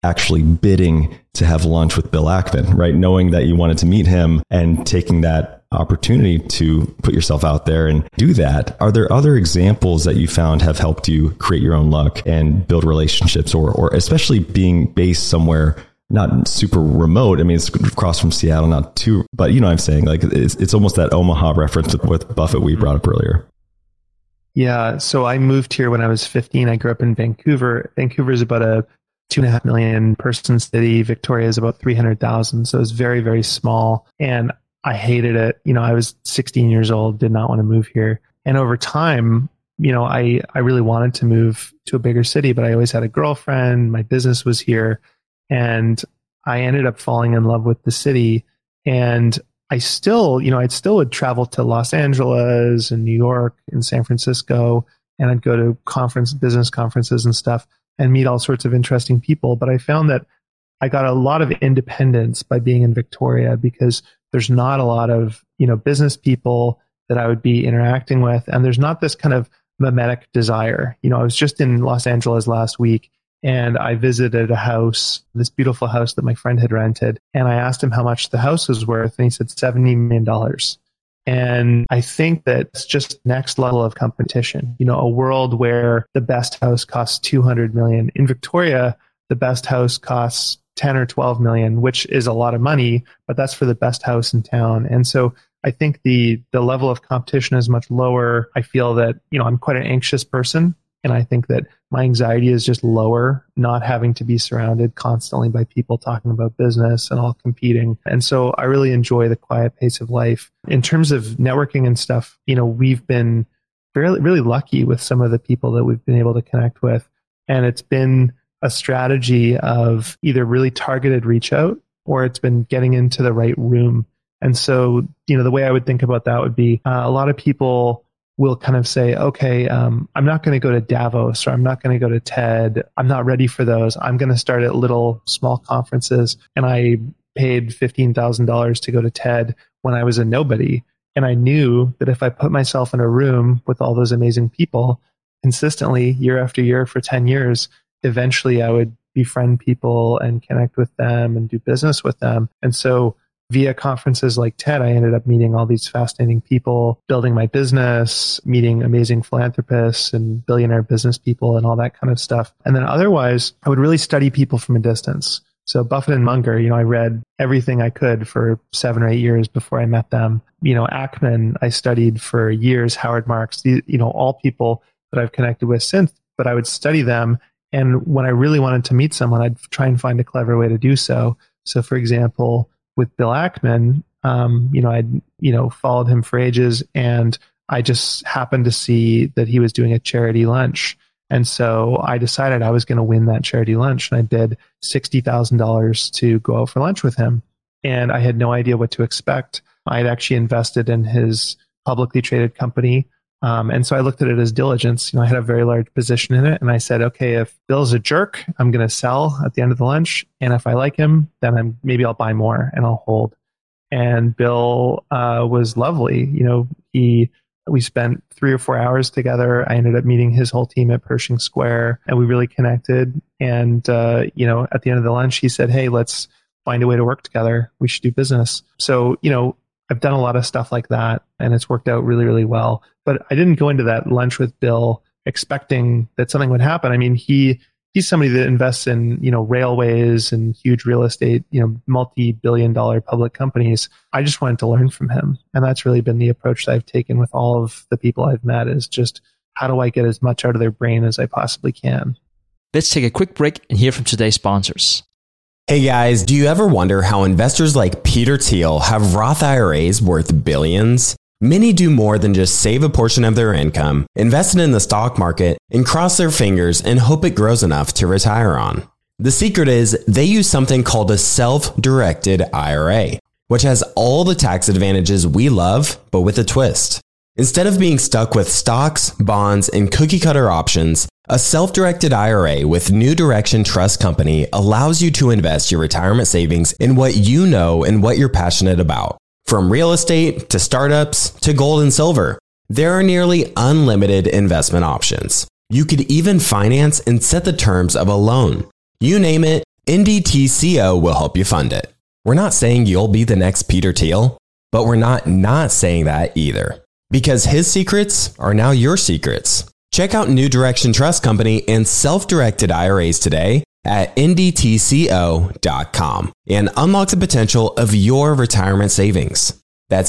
actually bidding to have lunch with Bill Ackman, right? Knowing that you wanted to meet him and taking that opportunity to put yourself out there and do that. Are there other examples that you found have helped you create your own luck and build relationships, or especially being based somewhere not super remote? I mean, it's across from Seattle, not too, but you know what I'm saying? Like it's almost that Omaha reference with Buffett we brought up earlier. Yeah. So I moved here when I was 15. I grew up in Vancouver. Vancouver is about a 2.5 million person city. Victoria is about 300,000. So it's very, very small. And I hated it. You know, I was 16 years old, did not want to move here. And over time, you know, I really wanted to move to a bigger city, but I always had a girlfriend. My business was here. And I ended up falling in love with the city. And I still, you know, I still would travel to Los Angeles and New York and San Francisco, and I'd go to business conferences and stuff and meet all sorts of interesting people. But I found that I got a lot of independence by being in Victoria because there's not a lot of, you know, business people that I would be interacting with. And there's not this kind of mimetic desire. You know, I was just in Los Angeles last week and I visited a house, this beautiful house that my friend had rented. And I asked him how much the house was worth. And he said $70 million. And I think that it's just next level of competition. You know, a world where the best house costs $200 million. In Victoria, the best house costs 10 or 12 million, which is a lot of money, but that's for the best house in town. And so I think the level of competition is much lower. I feel that, you know, I'm quite an anxious person. And I think that my anxiety is just lower, not having to be surrounded constantly by people talking about business and all competing. And so I really enjoy the quiet pace of life. In terms of networking and stuff, you know, we've been really lucky with some of the people that we've been able to connect with. And it's been a strategy of either really targeted reach out or it's been getting into the right room. And so, you know, the way I would think about that would be a lot of people will kind of say, okay, I'm not going to go to Davos or I'm not going to go to TED. I'm not ready for those. I'm going to start at little small conferences. And I paid $15,000 to go to TED when I was a nobody. And I knew that if I put myself in a room with all those amazing people consistently year after year for 10 years, eventually I would befriend people and connect with them and do business with them. And so via conferences like TED, I ended up meeting all these fascinating people, building my business, meeting amazing philanthropists and billionaire business people and all that kind of stuff. And then otherwise, I would really study people from a distance. So Buffett and Munger, you know, I read everything I could for 7 or 8 years before I met them. You know, Ackman, I studied for years, Howard Marks, you know, all people that I've connected with since, but I would study them. And when I really wanted to meet someone, I'd try and find a clever way to do so. So for example, with Bill Ackman, you know, I'd, you know, followed him for ages and I just happened to see that he was doing a charity lunch. And so I decided I was going to win that charity lunch. And I bid $60,000 to go out for lunch with him. And I had no idea what to expect. I had actually invested in his publicly traded company. And so I looked at it as diligence. You know, I had a very large position in it. And I said, okay, if Bill's a jerk, I'm going to sell at the end of the lunch. And if I like him, then maybe I'll buy more and I'll hold. And Bill was lovely. You know, we spent 3 or 4 hours together. I ended up meeting his whole team at Pershing Square and we really connected. And, you know, at the end of the lunch, he said, hey, let's find a way to work together. We should do business. So, you know, I've done a lot of stuff like that and it's worked out really, really well. But I didn't go into that lunch with Bill expecting that something would happen. I mean, he's somebody that invests in, you know, railways and huge real estate, you know, multi-billion-dollar public companies. I just wanted to learn from him. And that's really been the approach that I've taken with all of the people I've met is just how do I get as much out of their brain as I possibly can? Let's take a quick break and hear from today's sponsors. Hey guys, do you ever wonder how investors like Peter Thiel have Roth IRAs worth billions? Many do more than just save a portion of their income, invest it in the stock market, and cross their fingers and hope it grows enough to retire on. The secret is they use something called a self-directed IRA, which has all the tax advantages we love, but with a twist. Instead of being stuck with stocks, bonds, and cookie-cutter options, a self-directed IRA with New Direction Trust Company allows you to invest your retirement savings in what you know and what you're passionate about. From real estate to startups to gold and silver, there are nearly unlimited investment options. You could even finance and set the terms of a loan. You name it, NDTCO will help you fund it. We're not saying you'll be the next Peter Thiel, but we're not saying that either. Because his secrets are now your secrets. Check out New Direction Trust Company and self-directed IRAs today at ndtco.com and unlock the potential of your retirement savings. That's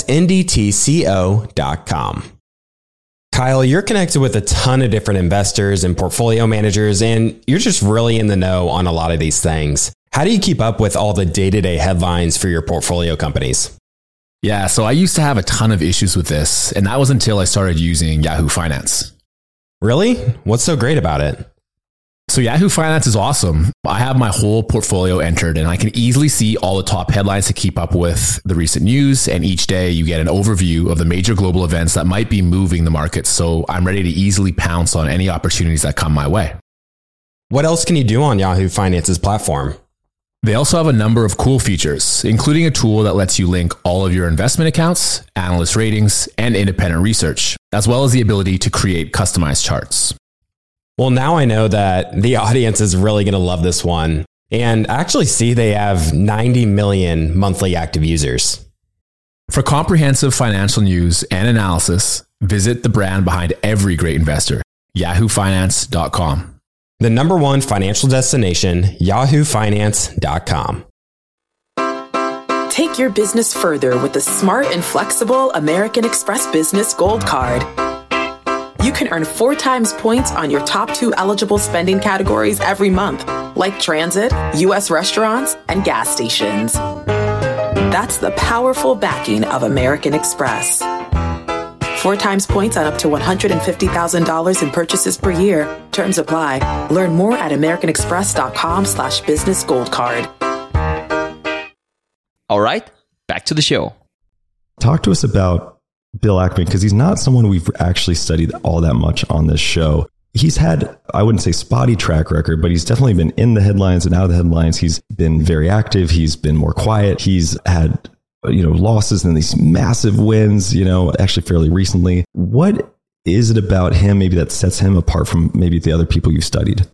ndtco.com. Kyle, you're connected with a ton of different investors and portfolio managers, and you're just really in the know on a lot of these things. How do you keep up with all the day-to-day headlines for your portfolio companies? Yeah, so I used to have a ton of issues with this, and that was until I started using Yahoo Finance. Really? What's so great about it? So Yahoo Finance is awesome. I have my whole portfolio entered and I can easily see all the top headlines to keep up with the recent news. And each day you get an overview of the major global events that might be moving the market. So I'm ready to easily pounce on any opportunities that come my way. What else can you do on Yahoo Finance's platform? They also have a number of cool features, including a tool that lets you link all of your investment accounts, analyst ratings, and independent research, as well as the ability to create customized charts. Well, now I know that the audience is really going to love this one. And I actually see they have 90 million monthly active users. For comprehensive financial news and analysis, visit the brand behind every great investor, yahoofinance.com. The number one financial destination, yahoofinance.com. Take your business further with the smart and flexible American Express Business Gold Card. You can earn 4 times points on your top 2 eligible spending categories every month, like transit, U.S. restaurants, and gas stations. That's the powerful backing of American Express. 4 times points on up to $150,000 in purchases per year. Terms apply. Learn more at americanexpress.com/business gold card. All right, back to the show. Talk to us about Bill Ackman, because he's not someone we've actually studied all that much on this show. He's had, I wouldn't say spotty track record, but he's definitely been in the headlines and out of the headlines. He's been very active. He's been more quiet. He's had, losses and these massive wins, actually fairly recently. What is it about him maybe that sets him apart from maybe the other people you've studied?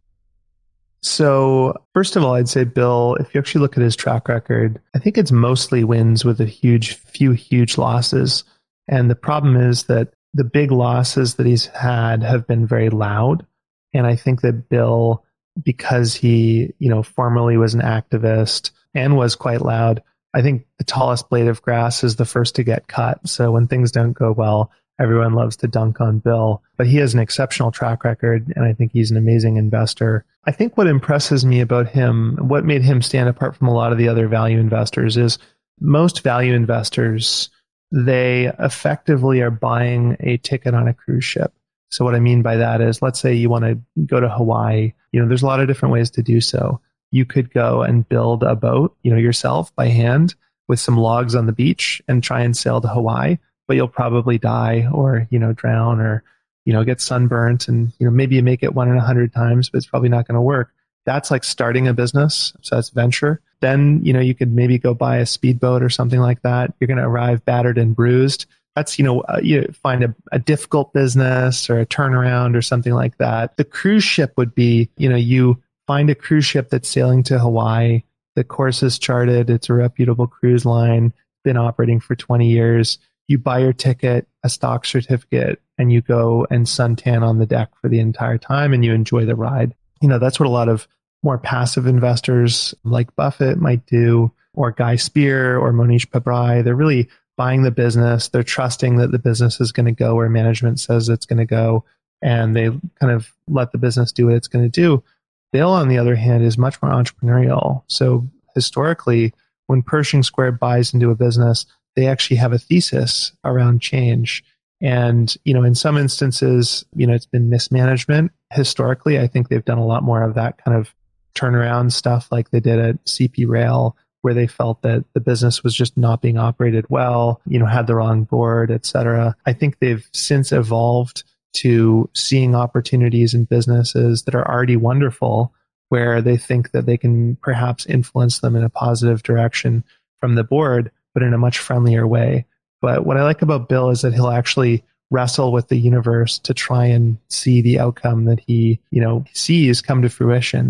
So first of all, I'd say Bill, if you actually look at his track record, I think it's mostly wins with a few huge losses. And the problem is that the big losses that he's had have been very loud. And I think that Bill, because he, formerly was an activist and was quite loud, I think the tallest blade of grass is the first to get cut. So when things don't go well, everyone loves to dunk on Bill. But he has an exceptional track record, and I think he's an amazing investor. I think what impresses me about him, what made him stand apart from a lot of the other value investors, is most value investors, they effectively are buying a ticket on a cruise ship. So what I mean by that is, let's say you want to go to Hawaii. There's a lot of different ways to do so. You could go and build a boat, yourself by hand with some logs on the beach and try and sail to Hawaii, but you'll probably die or, drown or, get sunburnt, and, maybe you make it 1 in 100 times, but it's probably not going to work. That's like starting a business. So that's venture. Then, you could maybe go buy a speedboat or something like that. You're going to arrive battered and bruised. That's, you find a difficult business or a turnaround or something like that. The cruise ship would be, you find a cruise ship that's sailing to Hawaii. The course is charted. It's a reputable cruise line, been operating for 20 years. You buy your ticket, a stock certificate, and you go and suntan on the deck for the entire time, and you enjoy the ride. That's what a lot of more passive investors like Buffett might do, or Guy Spear or Monish Pabrai. They're really buying the business. They're trusting that the business is going to go where management says it's going to go, and they kind of let the business do what it's going to do. Bill, on the other hand, is much more entrepreneurial. So historically, when Pershing Square buys into a business, they actually have a thesis around change. And, in some instances, it's been mismanagement. Historically, I think they've done a lot more of that kind of turnaround stuff like they did at CP Rail, where they felt that the business was just not being operated well, had the wrong board, et cetera. I think they've since evolved to seeing opportunities in businesses that are already wonderful, where they think that they can perhaps influence them in a positive direction from the board, but in a much friendlier way. But what I like about Bill is that he'll actually wrestle with the universe to try and see the outcome that he, sees come to fruition.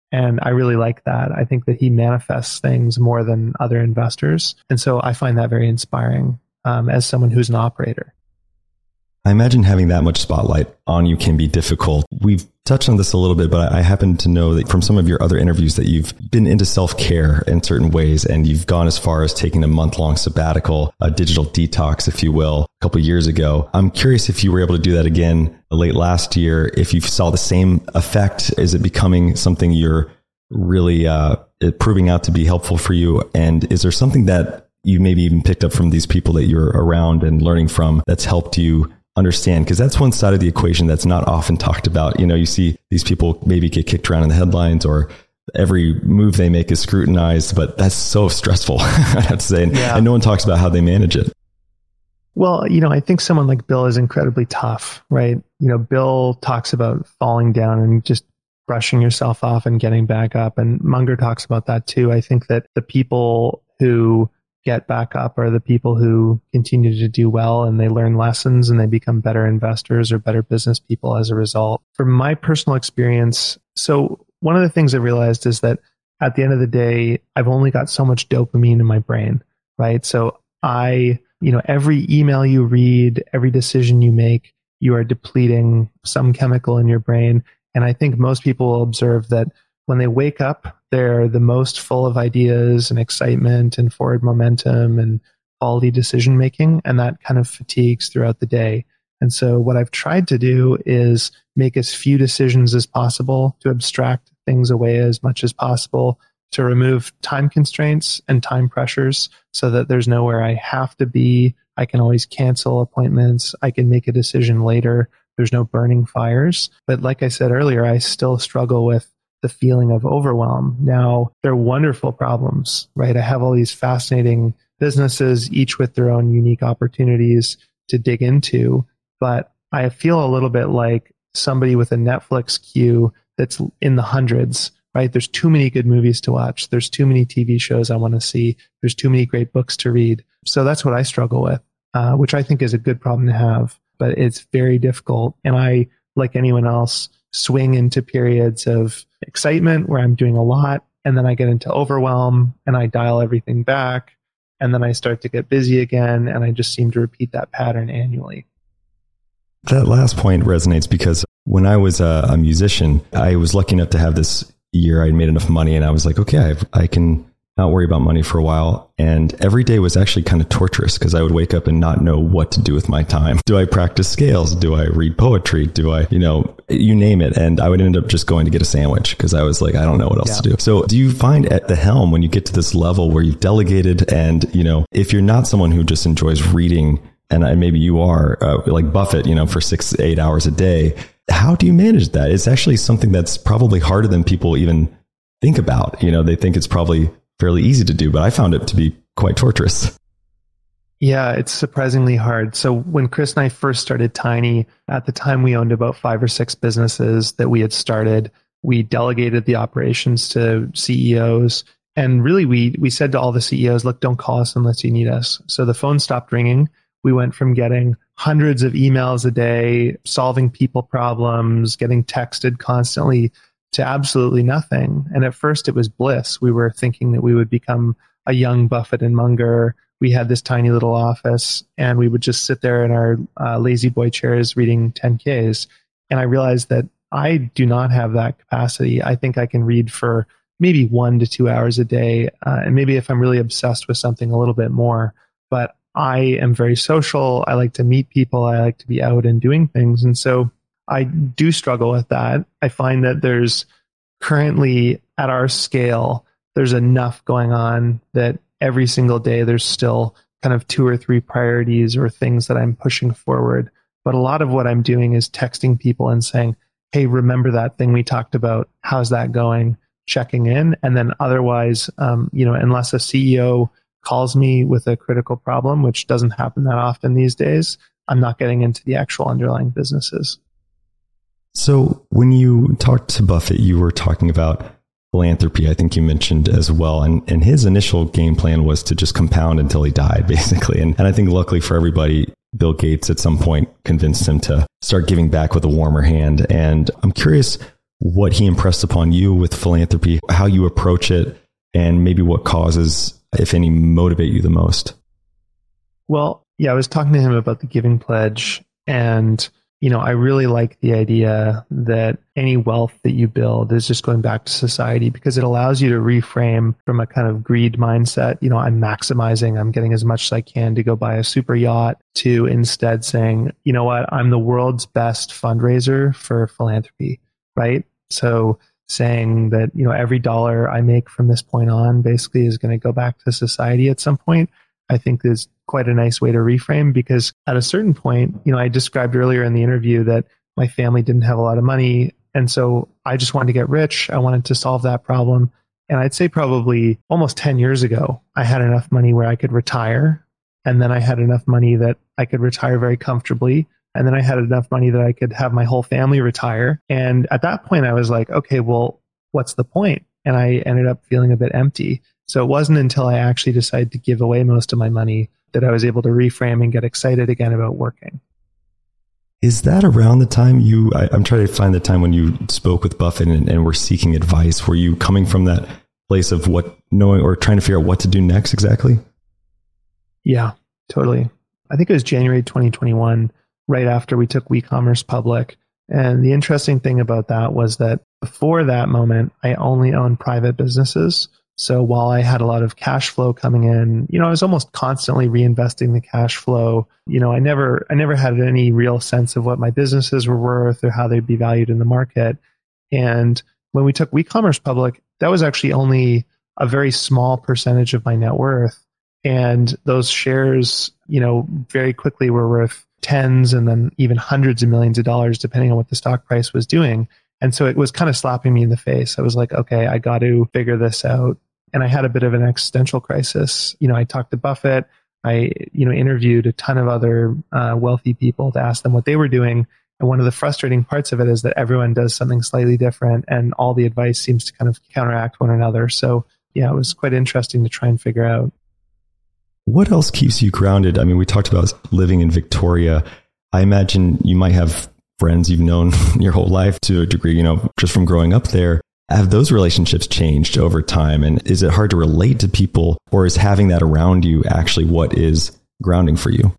And I really like that. I think that he manifests things more than other investors. And so I find that very inspiring as someone who's an operator. I imagine having that much spotlight on you can be difficult. We've touched on this a little bit, but I happen to know that from some of your other interviews that you've been into self-care in certain ways, and you've gone as far as taking a month-long sabbatical, a digital detox, if you will, a couple of years ago. I'm curious if you were able to do that again late last year, if you saw the same effect. Is it becoming something you're really proving out to be helpful for you? And is there something that you maybe even picked up from these people that you're around and learning from that's helped you understand? Because that's one side of the equation that's not often talked about. You see these people maybe get kicked around in the headlines, or every move they make is scrutinized, but that's so stressful, I have to say. And no one talks about how they manage it. Well, I think someone like Bill is incredibly tough, right? Bill talks about falling down and just brushing yourself off and getting back up. And Munger talks about that too. I think that the people who get back up are the people who continue to do well, and they learn lessons and they become better investors or better business people as a result. From my personal experience, so one of the things I realized is that at the end of the day, I've only got so much dopamine in my brain, right? So every email you read, every decision you make, you are depleting some chemical in your brain. And I think most people will observe that when they wake up, they're the most full of ideas and excitement and forward momentum and quality decision making, and that kind of fatigues throughout the day. And so what I've tried to do is make as few decisions as possible, to abstract things away as much as possible, to remove time constraints and time pressures so that there's nowhere I have to be. I can always cancel appointments. I can make a decision later. There's no burning fires. But like I said earlier, I still struggle with the feeling of overwhelm. Now, they're wonderful problems, right? I have all these fascinating businesses, each with their own unique opportunities to dig into, but I feel a little bit like somebody with a Netflix queue that's in the hundreds, right? There's too many good movies to watch. There's too many TV shows I want to see. There's too many great books to read. So that's what I struggle with, which I think is a good problem to have, but it's very difficult. And I, like anyone else, swing into periods of excitement where I'm doing a lot, and then I get into overwhelm and I dial everything back, and then I start to get busy again, and I just seem to repeat that pattern annually. That last point resonates because when I was a musician, I was lucky enough to have this year. I made enough money and I was like, okay, I can not worry about money for a while. And every day was actually kind of torturous because I would wake up and not know what to do with my time. Do I practice scales? Do I read poetry? Do I, you name it. And I would end up just going to get a sandwich because I was like, I don't know what else to do. So do you find at the helm, when you get to this level where you've delegated and, if you're not someone who just enjoys reading, and maybe you are like Buffett, for 6 to 8 hours a day, how do you manage that? It's actually something that's probably harder than people even think about. They think it's probably fairly easy to do, but I found it to be quite torturous. Yeah, it's surprisingly hard. So when Chris and I first started Tiny, at the time we owned about 5 or 6 businesses that we had started. We delegated the operations to CEOs. And really, we said to all the CEOs, look, don't call us unless you need us. So the phone stopped ringing. We went from getting hundreds of emails a day, solving people problems, getting texted constantly, to absolutely nothing. And at first it was bliss. We were thinking that we would become a young Buffett and Munger. We had this tiny little office and we would just sit there in our lazy boy chairs reading 10Ks. And I realized that I do not have that capacity. I think I can read for maybe 1 to 2 hours a day. And maybe if I'm really obsessed with something, a little bit more. But I am very social. I like to meet people. I like to be out and doing things. And so I do struggle with that. I find that there's currently, at our scale, there's enough going on that every single day there's still kind of 2 or 3 priorities or things that I'm pushing forward. But a lot of what I'm doing is texting people and saying, hey, remember that thing we talked about? How's that going? Checking in. And then otherwise, unless a CEO calls me with a critical problem, which doesn't happen that often these days, I'm not getting into the actual underlying businesses. So when you talked to Buffett, you were talking about philanthropy, I think you mentioned as well. And his initial game plan was to just compound until he died, basically. And I think luckily for everybody, Bill Gates at some point convinced him to start giving back with a warmer hand. And I'm curious, what he impressed upon you with philanthropy, how you approach it, and maybe what causes, if any, motivate you the most. Well, yeah, I was talking to him about the Giving Pledge, and I really like the idea that any wealth that you build is just going back to society, because it allows you to reframe from a kind of greed mindset. I'm maximizing, I'm getting as much as I can to go buy a super yacht, to instead saying, you know what, I'm the world's best fundraiser for philanthropy, right? So saying that, every dollar I make from this point on basically is going to go back to society at some point, I think is quite a nice way to reframe, because at a certain point, I described earlier in the interview that my family didn't have a lot of money. And so I just wanted to get rich. I wanted to solve that problem. And I'd say probably almost 10 years ago, I had enough money where I could retire. And then I had enough money that I could retire very comfortably. And then I had enough money that I could have my whole family retire. And at that point, I was like, okay, well, what's the point? And I ended up feeling a bit empty. So it wasn't until I actually decided to give away most of my money that I was able to reframe and get excited again about working. Is that around the time I'm trying to find the time when you spoke with Buffett and were seeking advice? Were you coming from that place of knowing or trying to figure out what to do next exactly? Yeah, totally. I think it was January 2021, right after we took WeCommerce public. And the interesting thing about that was that before that moment, I only owned private businesses. So while I had a lot of cash flow coming in, I was almost constantly reinvesting the cash flow. I never had any real sense of what my businesses were worth or how they'd be valued in the market. And when we took WeCommerce public, that was actually only a very small percentage of my net worth. And those shares, very quickly were worth tens and then even hundreds of millions of dollars, depending on what the stock price was doing. And so it was kind of slapping me in the face. I was like, okay, I got to figure this out. And I had a bit of an existential crisis. I talked to Buffett. I, interviewed a ton of other wealthy people to ask them what they were doing. And one of the frustrating parts of it is that everyone does something slightly different, and all the advice seems to kind of counteract one another. So yeah, it was quite interesting to try and figure out. What else keeps you grounded? I mean, we talked about living in Victoria. I imagine you might have friends you've known your whole life to a degree, just from growing up there. Have those relationships changed over time? And is it hard to relate to people, or is having that around you actually what is grounding for you?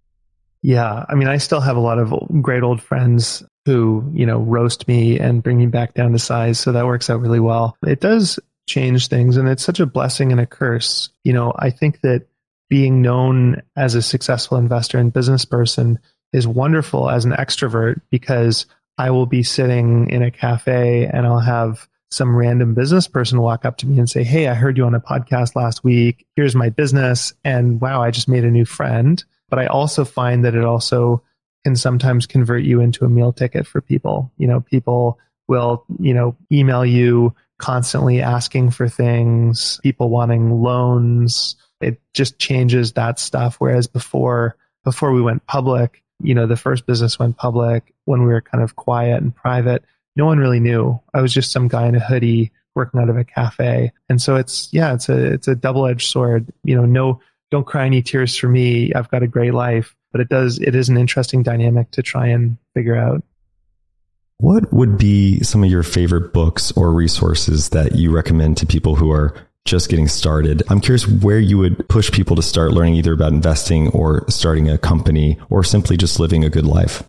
Yeah. I mean, I still have a lot of great old friends who, roast me and bring me back down to size. So that works out really well. It does change things, and it's such a blessing and a curse. I think that being known as a successful investor and business person is wonderful as an extrovert, because I will be sitting in a cafe and I'll have some random business person walk up to me and say, hey, I heard you on a podcast last week. Here's my business. And wow, I just made a new friend. But I also find that it also can sometimes convert you into a meal ticket for people. People will, email you constantly asking for things, people wanting loans. It just changes that stuff. Whereas before we went public, the first business went public when we were kind of quiet and private. No one really knew. I was just some guy in a hoodie working out of a cafe. And so it's a double-edged sword. No, don't cry any tears for me. I've got a great life. But it is an interesting dynamic to try and figure out. What would be some of your favorite books or resources that you recommend to people who are just getting started? I'm curious where you would push people to start learning either about investing or starting a company or simply just living a good life.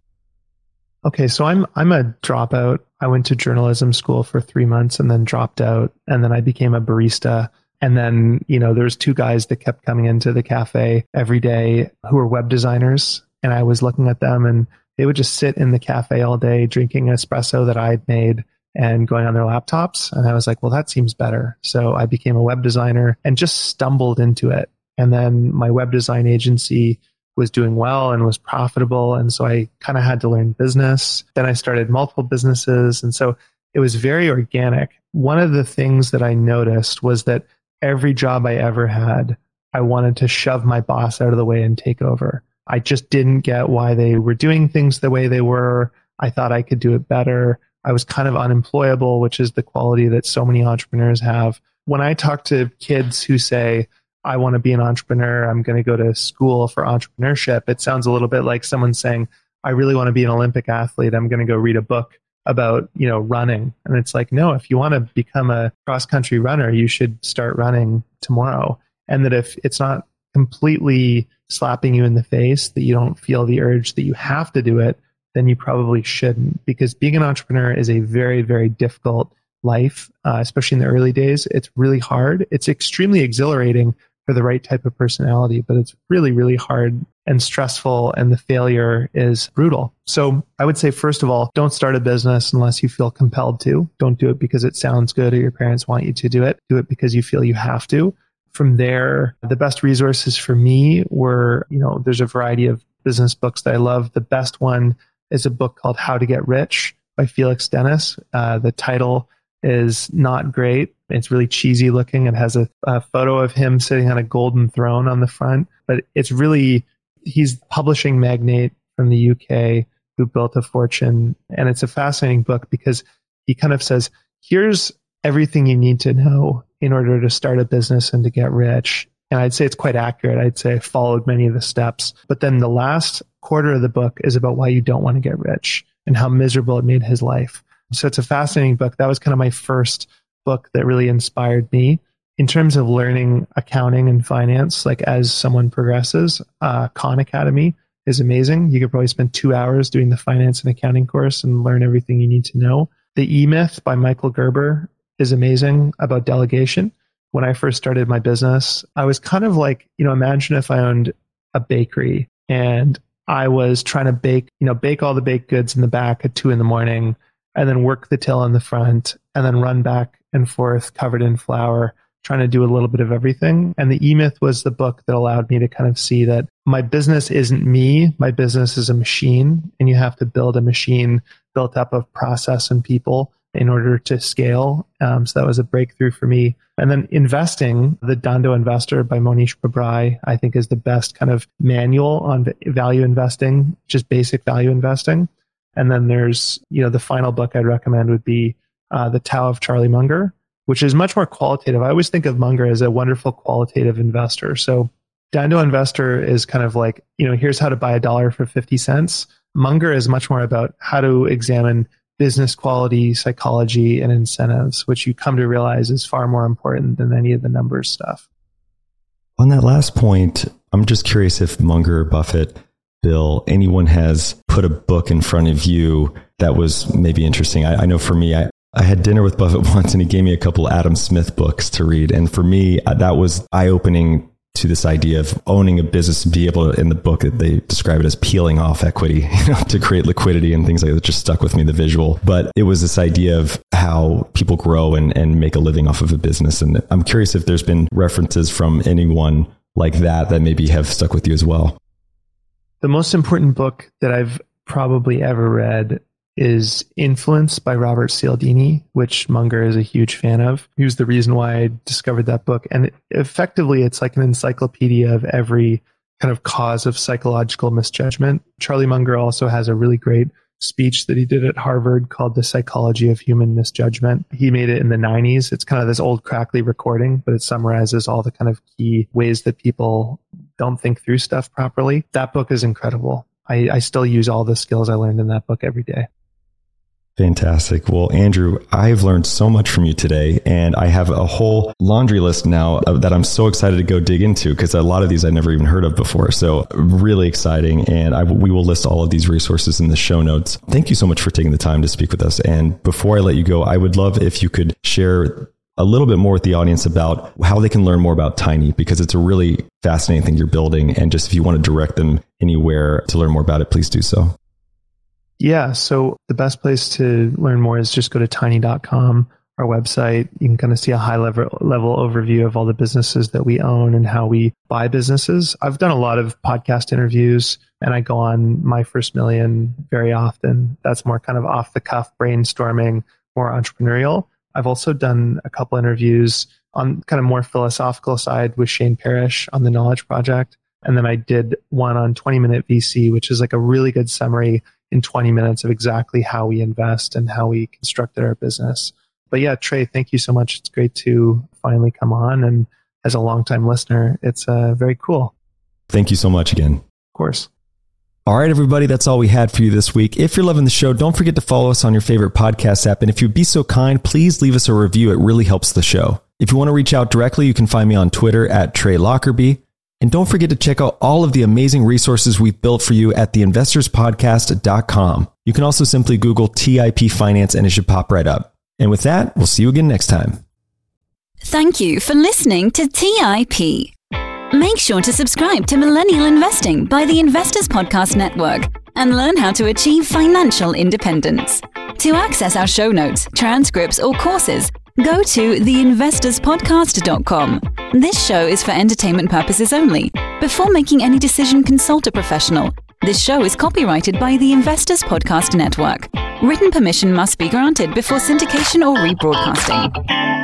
Okay, so I'm a dropout. I went to journalism school for 3 months and then dropped out, and then I became a barista. And then, there's two guys that kept coming into the cafe every day who were web designers. And I was looking at them, and they would just sit in the cafe all day drinking espresso that I'd made and going on their laptops. And I was like, well, that seems better. So I became a web designer and just stumbled into it. And then my web design agency was doing well and was profitable. And so I kind of had to learn business. Then I started multiple businesses. And so it was very organic. One of the things that I noticed was that every job I ever had, I wanted to shove my boss out of the way and take over. I just didn't get why they were doing things the way they were. I thought I could do it better. I was kind of unemployable, which is the quality that so many entrepreneurs have. When I talk to kids who say, I want to be an entrepreneur, I'm going to go to school for entrepreneurship, it sounds a little bit like someone saying, I really want to be an Olympic athlete, I'm going to go read a book about, running. And it's like, no, if you want to become a cross-country runner, you should start running tomorrow. And that if it's not completely slapping you in the face, that you don't feel the urge that you have to do it, then you probably shouldn't. Because being an entrepreneur is a very, very difficult life, especially in the early days. It's really hard. It's extremely exhilarating for the right type of personality, but it's really, really hard and stressful, and the failure is brutal. So I would say, first of all, don't start a business unless you feel compelled to. Don't do it because it sounds good or your parents want you to do it. Do it because you feel you have to. From there, the best resources for me were, there's a variety of business books that I love. The best one is a book called How to Get Rich by Felix Dennis. The title is not great. It's really cheesy looking. It has a photo of him sitting on a golden throne on the front, but it's really, he's a publishing magnate from the UK who built a fortune. And it's a fascinating book because he kind of says, here's everything you need to know in order to start a business and to get rich. And I'd say it's quite accurate. I'd say I followed many of the steps. But then the last quarter of the book is about why you don't want to get rich and how miserable it made his life. So it's a fascinating book. That was kind of my first book that really inspired me. In terms of learning accounting and finance, like as someone progresses, Khan Academy is amazing. You could probably spend 2 hours doing the finance and accounting course and learn everything you need to know. The E-Myth by Michael Gerber is amazing about delegation. When I first started my business, I was kind of like, imagine if I owned a bakery and I was trying to bake all the baked goods in the back at 2 a.m. and then work the till in the front and then run back and forth covered in flour, trying to do a little bit of everything. And the E-Myth was the book that allowed me to kind of see that my business isn't me. My business is a machine, and you have to build a machine built up of process and people in order to scale. So that was a breakthrough for me. And then investing, The Dhandho Investor by Monish Pabrai, I think is the best kind of manual on value investing, just basic value investing. And then there's, the final book I'd recommend would be The Tao of Charlie Munger, which is much more qualitative. I always think of Munger as a wonderful qualitative investor. So Dhandho Investor is kind of like, here's how to buy $1 for 50 cents. Munger is much more about how to examine business quality, psychology, and incentives, which you come to realize is far more important than any of the numbers stuff. On that last point, I'm just curious if Munger, Buffett, Bill, anyone has put a book in front of you that was maybe interesting. I know for me, I had dinner with Buffett once and he gave me a couple Adam Smith books to read. And for me, that was eye-opening to this idea of owning a business, be able to, in the book, they describe it as peeling off equity, to create liquidity and things like that. Just stuck with me, the visual. But it was this idea of how people grow and make a living off of a business. And I'm curious if there's been references from anyone like that maybe have stuck with you as well. The most important book that I've probably ever read is Influence by Robert Cialdini, which Munger is a huge fan of. He was the reason why I discovered that book. And effectively, it's like an encyclopedia of every kind of cause of psychological misjudgment. Charlie Munger also has a really great speech that he did at Harvard called The Psychology of Human Misjudgment. He made it in the 90s. It's kind of this old crackly recording, but it summarizes all the kind of key ways that people don't think through stuff properly. That book is incredible. I still use all the skills I learned in that book every day. Fantastic. Well, Andrew, I've learned so much from you today, and I have a whole laundry list now that I'm so excited to go dig into, because a lot of these I never even heard of before. So really exciting. And we will list all of these resources in the show notes. Thank you so much for taking the time to speak with us. And before I let you go, I would love if you could share a little bit more with the audience about how they can learn more about Tiny, because it's a really fascinating thing you're building. And just if you want to direct them anywhere to learn more about it, please do so. Yeah, so the best place to learn more is just go to tiny.com, our website. You can kind of see a high level overview of all the businesses that we own and how we buy businesses. I've done a lot of podcast interviews, and I go on My First Million very often. That's more kind of off the cuff brainstorming, more entrepreneurial. I've also done a couple interviews on kind of more philosophical side with Shane Parrish on the Knowledge Project. And then I did one on 20-Minute VC, which is like a really good summary in 20 minutes of exactly how we invest and how we constructed our business. But yeah, Trey, thank you so much. It's great to finally come on. And as a longtime listener, it's very cool. Thank you so much again. Of course. All right, everybody, that's all we had for you this week. If you're loving the show, don't forget to follow us on your favorite podcast app. And if you'd be so kind, please leave us a review. It really helps the show. If you want to reach out directly, you can find me on Twitter at Trey Lockerbie. And don't forget to check out all of the amazing resources we've built for you at theinvestorspodcast.com. You can also simply Google TIP Finance and it should pop right up. And with that, we'll see you again next time. Thank you for listening to TIP. Make sure to subscribe to Millennial Investing by the Investors Podcast Network and learn how to achieve financial independence. To access our show notes, transcripts, or courses, go to theinvestorspodcast.com. This show is for entertainment purposes only. Before making any decision, consult a professional. This show is copyrighted by the Investors Podcast Network. Written permission must be granted before syndication or rebroadcasting.